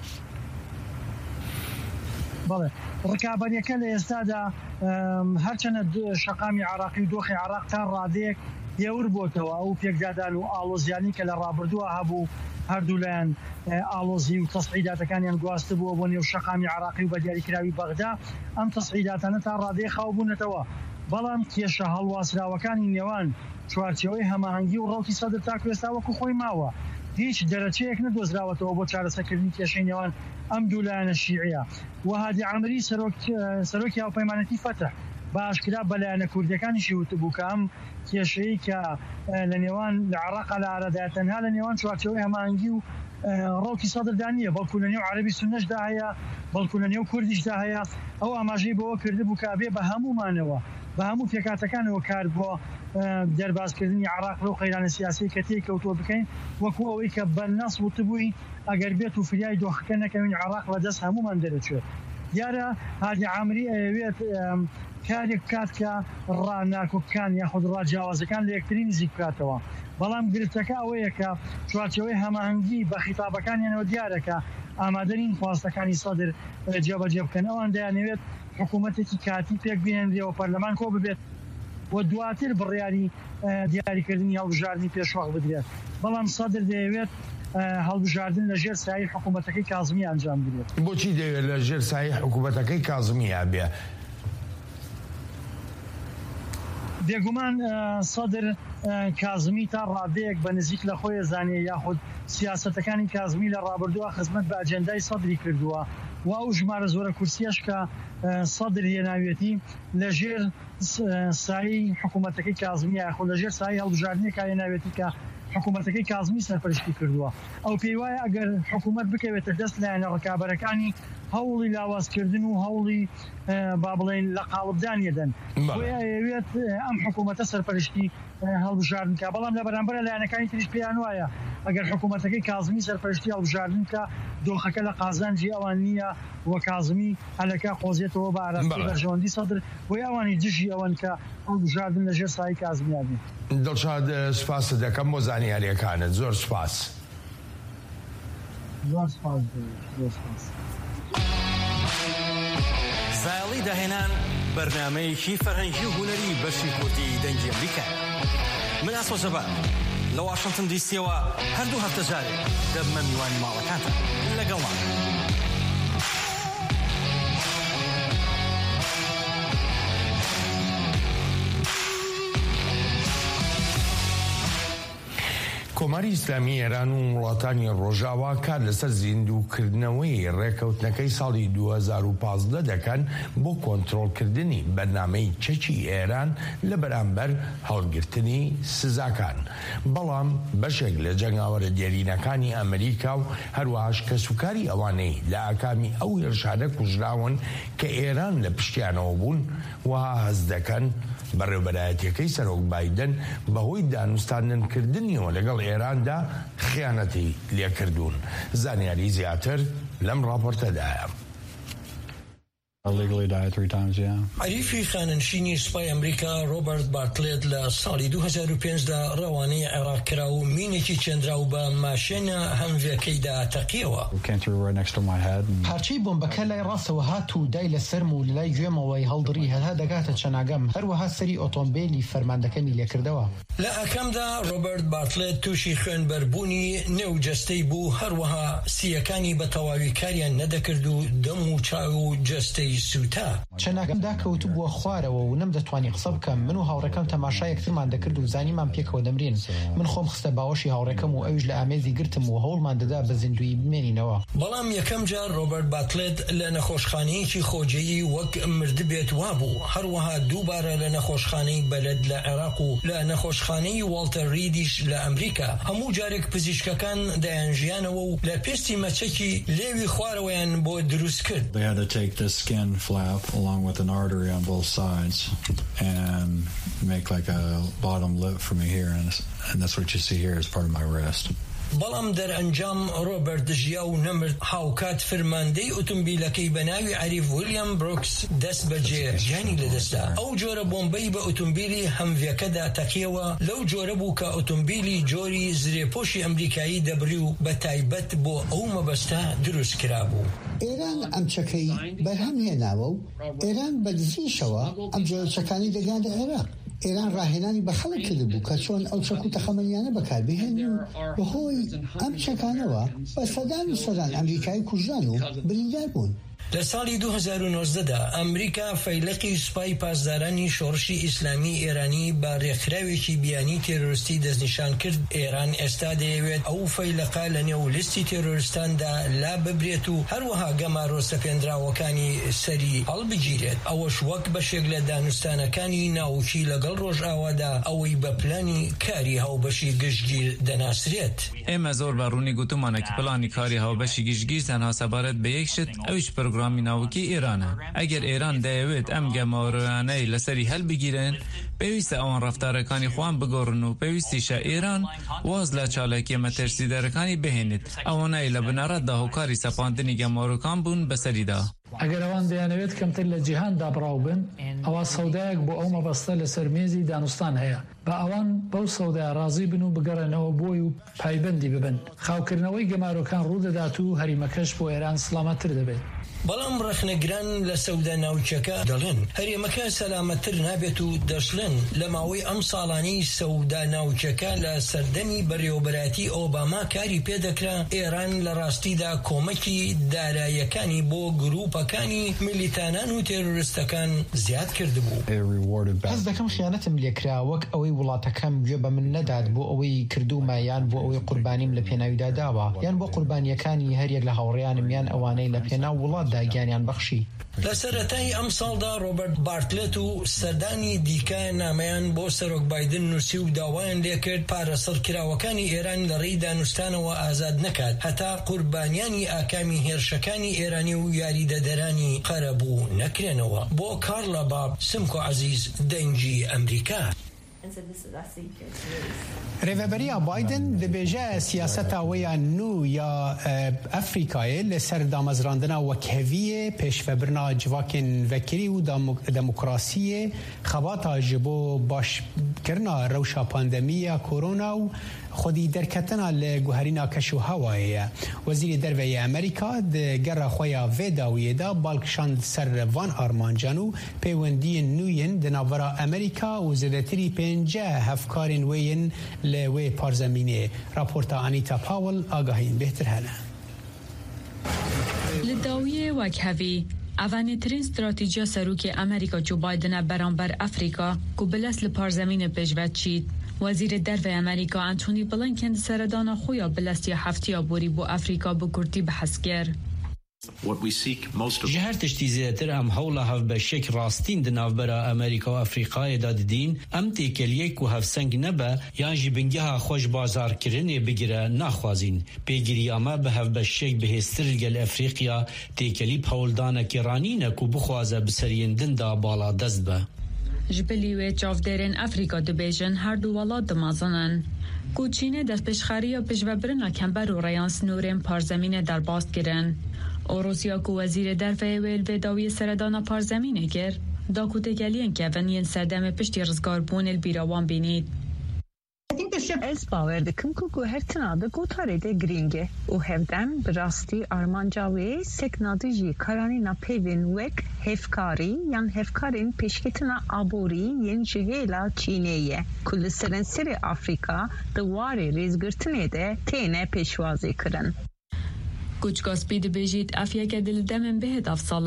بەڵێ ڕکابەریەکە لە ئێستادا هەرچەنە شەقامی عراقی و دۆخی عراق تا ڕادەیەک هێور بۆتەوە ئەو پێکدادان و ئاڵۆزیانی کە لە ڕابردووە هەبوو هەردوو لایەن ئاڵۆزی و تەسعیداتەکانیان گواستە بووە بۆ نێو شەقامی عراقی و بە دیاریکراوی بەغدا ئەم تەسعیداتانە تا ڕادەیە خاو بوونەتەوە. بەڵام کێشە هەڵواسراوەکانی نێوان چوارچێوەی هەماهەنگی و ڕەوتی سەدر تا کوێستا وەکو خۆی ماوە هیچ دەرەچەیەک نەدۆزراوەتەوە بۆ چارەسەرکردنی کێشەی نێوان ئەم دوو لایەنە شیعەیە. و هادی عامری سەرۆکی هاوپەیمانەتی فەتح بە ئاشکرا بەلایەنە کوردەکانیشی وتبوو کە ئەم کێشەیە کە لە نێوان لە عێراقا لە ئارادایە تەنها لە نێوان چوارچێوەی هەماهەنگی و ڕەوکی سەدردا نیە، بەڵکو لە نێو عەرەبی سوننەشدا هەیە، بەڵکو لە نێو کوردیشدا هەیە. ئەو ئاماژەی بەوە کردبوو کە ئەبێ بە هەمومانەوە بە هەموو پێکاتەکانەوە کار بۆ دەربازکردنی عراق لەو قەیرانە سیاسی کە تێکەوتووە بکەین وەکو ئەوەی کە بەرنەس وتبووی ئەگەر بێت و فریای دۆخەکە نەکەوین عراق لە دەست هەمومان دەرەچێت. دیارە هادی عامری ئەوێت کارێک بکات کە ڕاناکۆکان یاخود ڕاجیاوازەکان لە یەکتری نزیک بکاتەوە. بەڵام گرفتەکە ئەوەیە کە چوارچێوەی هەماهەنگی بە خیتابەکانیانەوە دیارەکە ئامادەرین خواستەکانی سەدر جێبەجێ بکەن. ئەوان دەیانەوێت حکوومەتێکی کاتی پێک بهێنرێەوە پەرلەمان کۆ ببێت و دواتر بڕیاری دیاریکردنی هەڵبژاردننی پێشوەق بدرێت. بەڵام سەدر دەیەوێت هەڵبژاردن لە ژێر سایی حکوومەتەکەی کازمی ئەنجام بدرێت. بۆچی دەوێت لە ژێر سایی حکوومەتەکەی کازمی هەبێ؟ بێگومان سەدر کازمی تا ڕادەیەک بە نزیک لە خۆی زانێ یاخود سیاسەتەکانی کازمی لە ڕابردووە خزمەت بە ئەجەندای سەدری کردووە و ئەو ژمارە زۆرە کورسیەش کە سەدر هێناوێتی لە ژێر سایی حکوومەتەکەی کازمی یاخود لە ژێر سایی هەڵبژاردنێکا هێناوێتی کە حکوومەتەکەی کازمی سەرپەرشتی کردووە. ئەو پێی وایە ئەگەر حکوومەت بکەوێتە دەست لایەنە ڕکابەرەکانی هەوڵی لاوازکردن و هەوڵی با بڵێن لە قاڵبدانیەدەن بۆیە ئەوێت ئەم حکوومەتە سەرپەرشتی هەڵبژاردنکە. بەڵام لە بەرامبەرە لایەنەکانی تریش پێیان وایە ئەگەر حکوومەتەکەی کازمی سەرپەرشتی هەڵبژاردن کە دۆخەکە لە قازانجی ئەوان نییە وە کازمی هەلەکە قۆزیێتەوە بە ئاراستی بەرژەوەندی سەدر بۆی ئەوانی دژی ئەوەن کە هەڵبژاردن لە ژێر سایی کازمیان بێت. دڵشاد سوپاس دەکەم بۆ زانیاریەکانت. زۆر سوپاس. زۆر سوپاس. زۆر سوپاس. ساڵی داهێنان بەرنامەیەکی فەرهەنگی و هونەری بەشی کوردی دەنگی ئەمریکا. من ئاسۆ زەبان لە واشنگتن دیسیەوە هەردوو هەفتە جارێک دەبمە میوانی ماڵەکانتە لەگەڵمان. کۆماری ئیسلامی ئێران و وڵاتانی ڕۆژاوا کار لەسەر زیندووکردنەوەی ڕێکەوتنەکەی ساڵی دوو هەزار و پانزدە دەکەن بۆ کۆنتڕۆڵکردنی بەرنامەی چەکی ئێران لە بەرامبەر هەڵگرتنی سزاکان. بەڵام بەشێک لە جەنگاوەرە دێرینەکانی ئەمریکا و هەروەهاش کەسوکاری ئەوانەی لە ئاکامی ئەو هێرشانە کوژراون کە ئێران لە پشتیانەوە بوون وها هەز دەکەن بەڕێوەبەرایەتیەکەی سەرۆک بایدن بەهۆی دانوستاندنکردنیەوە لەگەڵ ئێراندا خیانەتی لێکردوون. زانیاری زیاتر لەم راپۆرتەدایە. عریفی خاننشینی سوپای ئەمریکا ڕۆبەرت بارتلێت لە ساڵی دوو هەزار و پێنجدا ڕەوانەی عێراق کرا و مینێکی چێندرا و بە ماشێنە هەمڤێکەیدا تەقیەوە. پارچەی بۆمبەکە لای ڕاستەوە هات و دای لە سەرم و لای گوێمەوەی هەڵدڕی هەتا دەگاتە چەناگەم. هەروەها سەری ئۆتۆمبیلی فەرماندەکەمی لێکردەوە. لە ئەکەمدا ڕۆبەرت بارتلێت تووشی خوێنبەربوونی نێوجەستەی بوو، هەروەها سیەکانی بە تەواوی کاریان نەدەکرد و دەم و چاو و جەستەی هەڵبژاردنەوەی سوتا چەناکەمدا کەوتو بووە خوارەوە و نەم دەتوانی قسە بکەم. من و هاوڕێکەم تەماشا یەکترمان دەکرد و زانیمان پێکەوە دەمرین. من خۆم خستە باوەشی هاوڕێکەم و ئەویش لە ئامێزی گرتم و هەوڵمان دەدا بە زیندوی بمێنینەوە. بەڵام یەکەم جار ڕۆبەرت باتلێت لە نەخۆشخانەیەکی خۆجەیی وەک مردبێت وابوو. هەروەها دووبارە لە نەخۆشخانەی بەلەد لە عێراق و لە نەخۆشخانەی والتەر ریدیش لە ئەمریکا هەموو جارێک پزیشکەکان دەیانژیانەوە و لە پێستی مەچەکی لێوی خوارەوەیان بۆ دروست کرد. They had to take this skin flap along with an artery on both sides and make like a bottom lip for me here, and, and that's what you see here as part of my wrist. بەڵام دەرئەنجام ڕۆبەرت ژیا و نەمرد. هاوکات فرماندەی ئۆتۆمبیلەکەی بەناوی عەریف ویلیام بروکس دەست بەجێ گیانی لەدەستدا. ئەو جۆرە بۆمبەی بە ئۆتۆمبیلی هەمڤیەکەدا تەقیەوە لەو جۆرە بوو کە ئۆتۆمبیلی جۆری زرێپۆشی ئەمریکایی دەبری و بە تایبەت بۆ ئەو مەبەستە دروست کرابوو. ئێران ئەم چەکەی بەرهەم هێناوە و ئێران بەدزیشەوە ئەم جۆرە چەکانی دەگاندە عێراق. ئێران ڕاهێنانی بە خەڵک کردبوو کە چۆن ئەو چەک و تەخەمەنیانە بەکاربهێنن و بەهۆی ئەم چەکانەوە بە سەدان و سەدان ئەمریکایی کوژران و بریندار بوون. لە ساڵی دوو هەزار و نۆزدەدا ئەمریکا فەیلقی سوپای پاسدارانی شۆڕشی ئیسلامی ئێرانی بە ڕێکخراوێکی بیانی تێرۆریستی دەستنیشان کرد. ئێران ئێستا دەیەوێت ئەو فەیلقە لە نێو لیستی تێرۆریستاندا لا ببرێت و هەروەها گەمارۆ سەپێنراوەکانی سەری هەڵبگیرێت. ئەوەش وەک بەشێک لە دانوستانەکانی ناوکی لەگەڵ ڕۆژئاوادا ئەوەی بە پلانی کاری هاوبەشی گشتگیر دەناسرێت. ئێمە زۆر بەڕوونی گوتمانێکی پلانی کاری هاوبەشی گشتگیر تەنها سەبارەت بە یەک شت ئەویش پروگرامی ناوکی ئێرانە. ئەگەر ئێران دەیەوێت ئەم گەمارۆیانەی لەسەری هەلبگیرن پێویستە ئەوان ڕەفتارەکانی خۆیان بگۆڕن و پێویستیشە ئێران واز لە چالاکیە مەترسیدەرەکانی بهێنێت ئەوانەی لە بنەڕەتدا هۆکاری سەپاندنی گەمارۆکان بوون بەسەریدا. ئەگەر ئەوان دەیانەوێت کەمتر لە جیهاندا بڕاو بن ئەوە سەودایەک بۆ ئەو مەبەستە لەسەر مێزی دانوستان هەیە. بە ئەوان بەو سەودای ڕازی بن و بگەڕێنەوە بۆی و پایبەندی ببن. خاوکردنەوەی گەمارۆکان ڕوودەدات و هەریمەکەش بۆ ئێران سڵامەتر دەبێت. بەڵام ڕەخنەگران لە سەودا ناوچەکە دەڵێن هەرێمەکە سەلامەتر نابێت و دەشڵێن لە ماوەی ئەم ساڵانی سەودا ناوچەکە لە سەردەمی بەڕێوەبەراتی ئۆباما کاری پێدەکرا ئێران لە ڕاستیدا کۆمەکی داراییەکانی بۆ گروپەکانی میلیتانان و تێرۆریستەکان زیاد کردبوو. هەز دەکەم خیانەتم لێکرا وەک ئەوەی وڵاتەکەم گوێ بە من نەدات بۆ ئەوەی کردومە یان بۆ ئەوەی قوربانیم لە پێناویدا داوە یان بۆ قوربانیەکانی هەریەک لە هاوڕێیانم یان ئەوانەی لە پێناو وڵات داگیانیان بەخشی. لە سەرەتای ئەم ساڵدا ڕۆبەرت بارتلێت و سەردانی دیکە نامەیان بۆ سەرۆک بایدن نووسی و داوایان لێکرد پارەسەڵ کراوەکانی ئێران لە ڕێی دانوستانەوە ئازاد نەکات هەتا قوربانیانی ئاکامی هێرشەکانی ئێرانی و یاریدەدەرانی قەرەبوو نەکرێنەوە. بۆ کارلا باب سمکۆ عەزیز دەنگی ئەمریکا. ڕێڤەبەریە بایدن دەبێژە سیاسەتا وەیان نو یا ئەفریقایە لەسەر دامەزراندنا وەکهەویە پێشڤەبرنا civakên vekirî û demokrasiyê xebata ji bo başkirina rewşa pandemiya korona û xwedî derketina li guherîna keş û hewayê ye. Wezîrê Derveyê Amerîka di gera xwe ya vê dawiyê de balkişand ser van armancan û peywendiyên nû yên di navbera Amerîka û zêdetirî pênce hevkarên wê yên li wê parzemînê. Raporta Anita Powell agahîn bêhtir hene. Li dawiyê wekhevî evanêtirîn stratejiya serokê Amerîka Joe Biden'a beramber Afrika ku bilez li parzemînê pêşvet çît. Wezîrê Derveyê Amerîka Antony Blinken di seredana xwe ya bilestiya heftiya borî bo Afrika bi Kurdî behs kir. ji her tiştî zêdetir em hewla hevbeşek rastîn di navbera Amerîka û Afrikayê da didîn em têkeliyek ku hevseng nebe yan jî bingeha xwe ji bazarkirinê bigire naxwazîn. Pêgirî ama bi hevbeşek bihêztir gel Efrîqiya têkelî hewldanekî ranîne ku bixwaze bi seriyên din da bala dest be. Ji bilî wê çavdêrên Afrika dibêjin her du welat dimezinin. Ku Çînê destpêşxeriya pêşvebirina kember û rêyan snûrên parzemînê derbas kirin. Orosya ku Wezîrê Derveyê wê li vê dawiyê seredana parzemînê kir, da ku têkeliyên kevin yên serdemê piştî rizgarbûnê li bîra wan bînît. Ez bawer dikim ku guhertina de gotarê de giring e û hevdem bi rastî armanca wê seknadî jî karanîna peyvên wek hevkarî yan hevkarên pêşketina aborî yên ji hêla Çînê ye ku li serenserê Afrika di warê rêzgirtinê de têne pêşwazî kirin. Kuçgaspî dibêjît ev yeke di li demên bihêt ev sala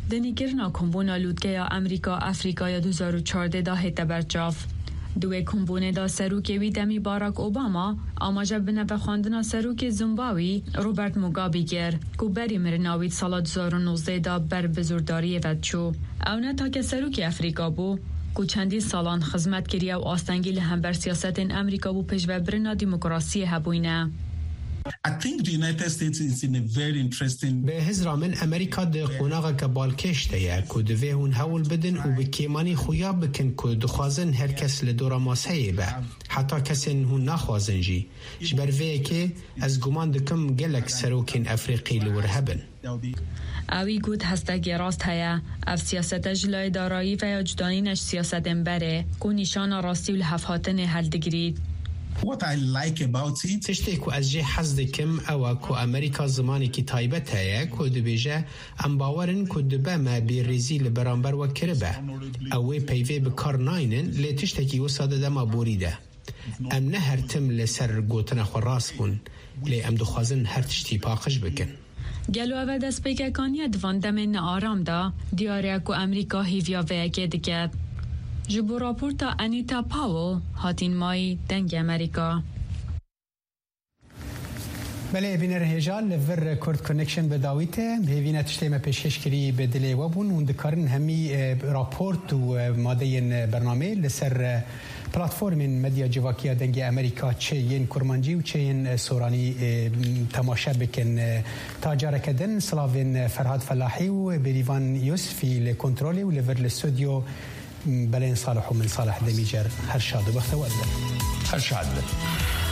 دنیگرنا کمبونا لودگیا امریکا افریقای دو هزار و چهارده دا هیت برجاف. دوی کمبونه دا سروک وی دمی باراک اوباما آماجه بنه و خواندنا سروک زیمبابوی روبرت موگابی گر کو بری مرناوید سال دو هزار و نوزده دا بر بزرگداری ود چو. او نه تا که سروک افریقا بو کو چندی سالان خدمت کریه و آستنگی لهم بر سیاست امریکا بو پیش و برنا دموکراسی هبوینه. I think the United States is in a very interesting. به هزرا من امریکا ده قوناغا کبالکش ده که دوی هون هول بدن و بکیمانی خویا بکن که دخوازن هر کس لدورا ماسهی به حتی کسین هون نخوازن جی جبر وی که از گمان دکم گلک سروکین افریقی لور هبن. اوی گود هستگی راست هیا اف سیاست جلای دارایی و یاجدانینش سیاست امبره که نشان راستی و لحفاتن هل دگرید. What I like about it تشتی که از جه حز دکم او که امریکا زمانی که تایبت هیا که دبیجه ام باورن که دبه ما بیریزی لبرانبر و کربه اوی پیوی بکار ناینن لی تشتی که وصاده دما بوریده ام نه هر تم لسر گوتن خو راست بون لی ام دخوازن هر تشتی پاقش بکن. گلو او دست پیککانی دوان دمین آرام دا دیاره که امریکا هیویا ویگه دکت. جبو راپورتا انیتا پاول هاتین مای دنگ امریکا. بله بینر هجال لور کورد کنکشن بداویته هیوینه تشتیم پیشکش کری به دلی وابون و دکارن همی راپورت و ماده برنامه لسر پلاتفورم مدیا جواکیا دنگ امریکا چه ین کرمانجی و چه ین سورانی تماشا بکن تاجر کدن سلاوین فرهاد فلاحی و بریوان یوسفی لکنترولی و لور لستودیو بلين صالح ومن صالح دميجر هرشاد وبختوال هرشاد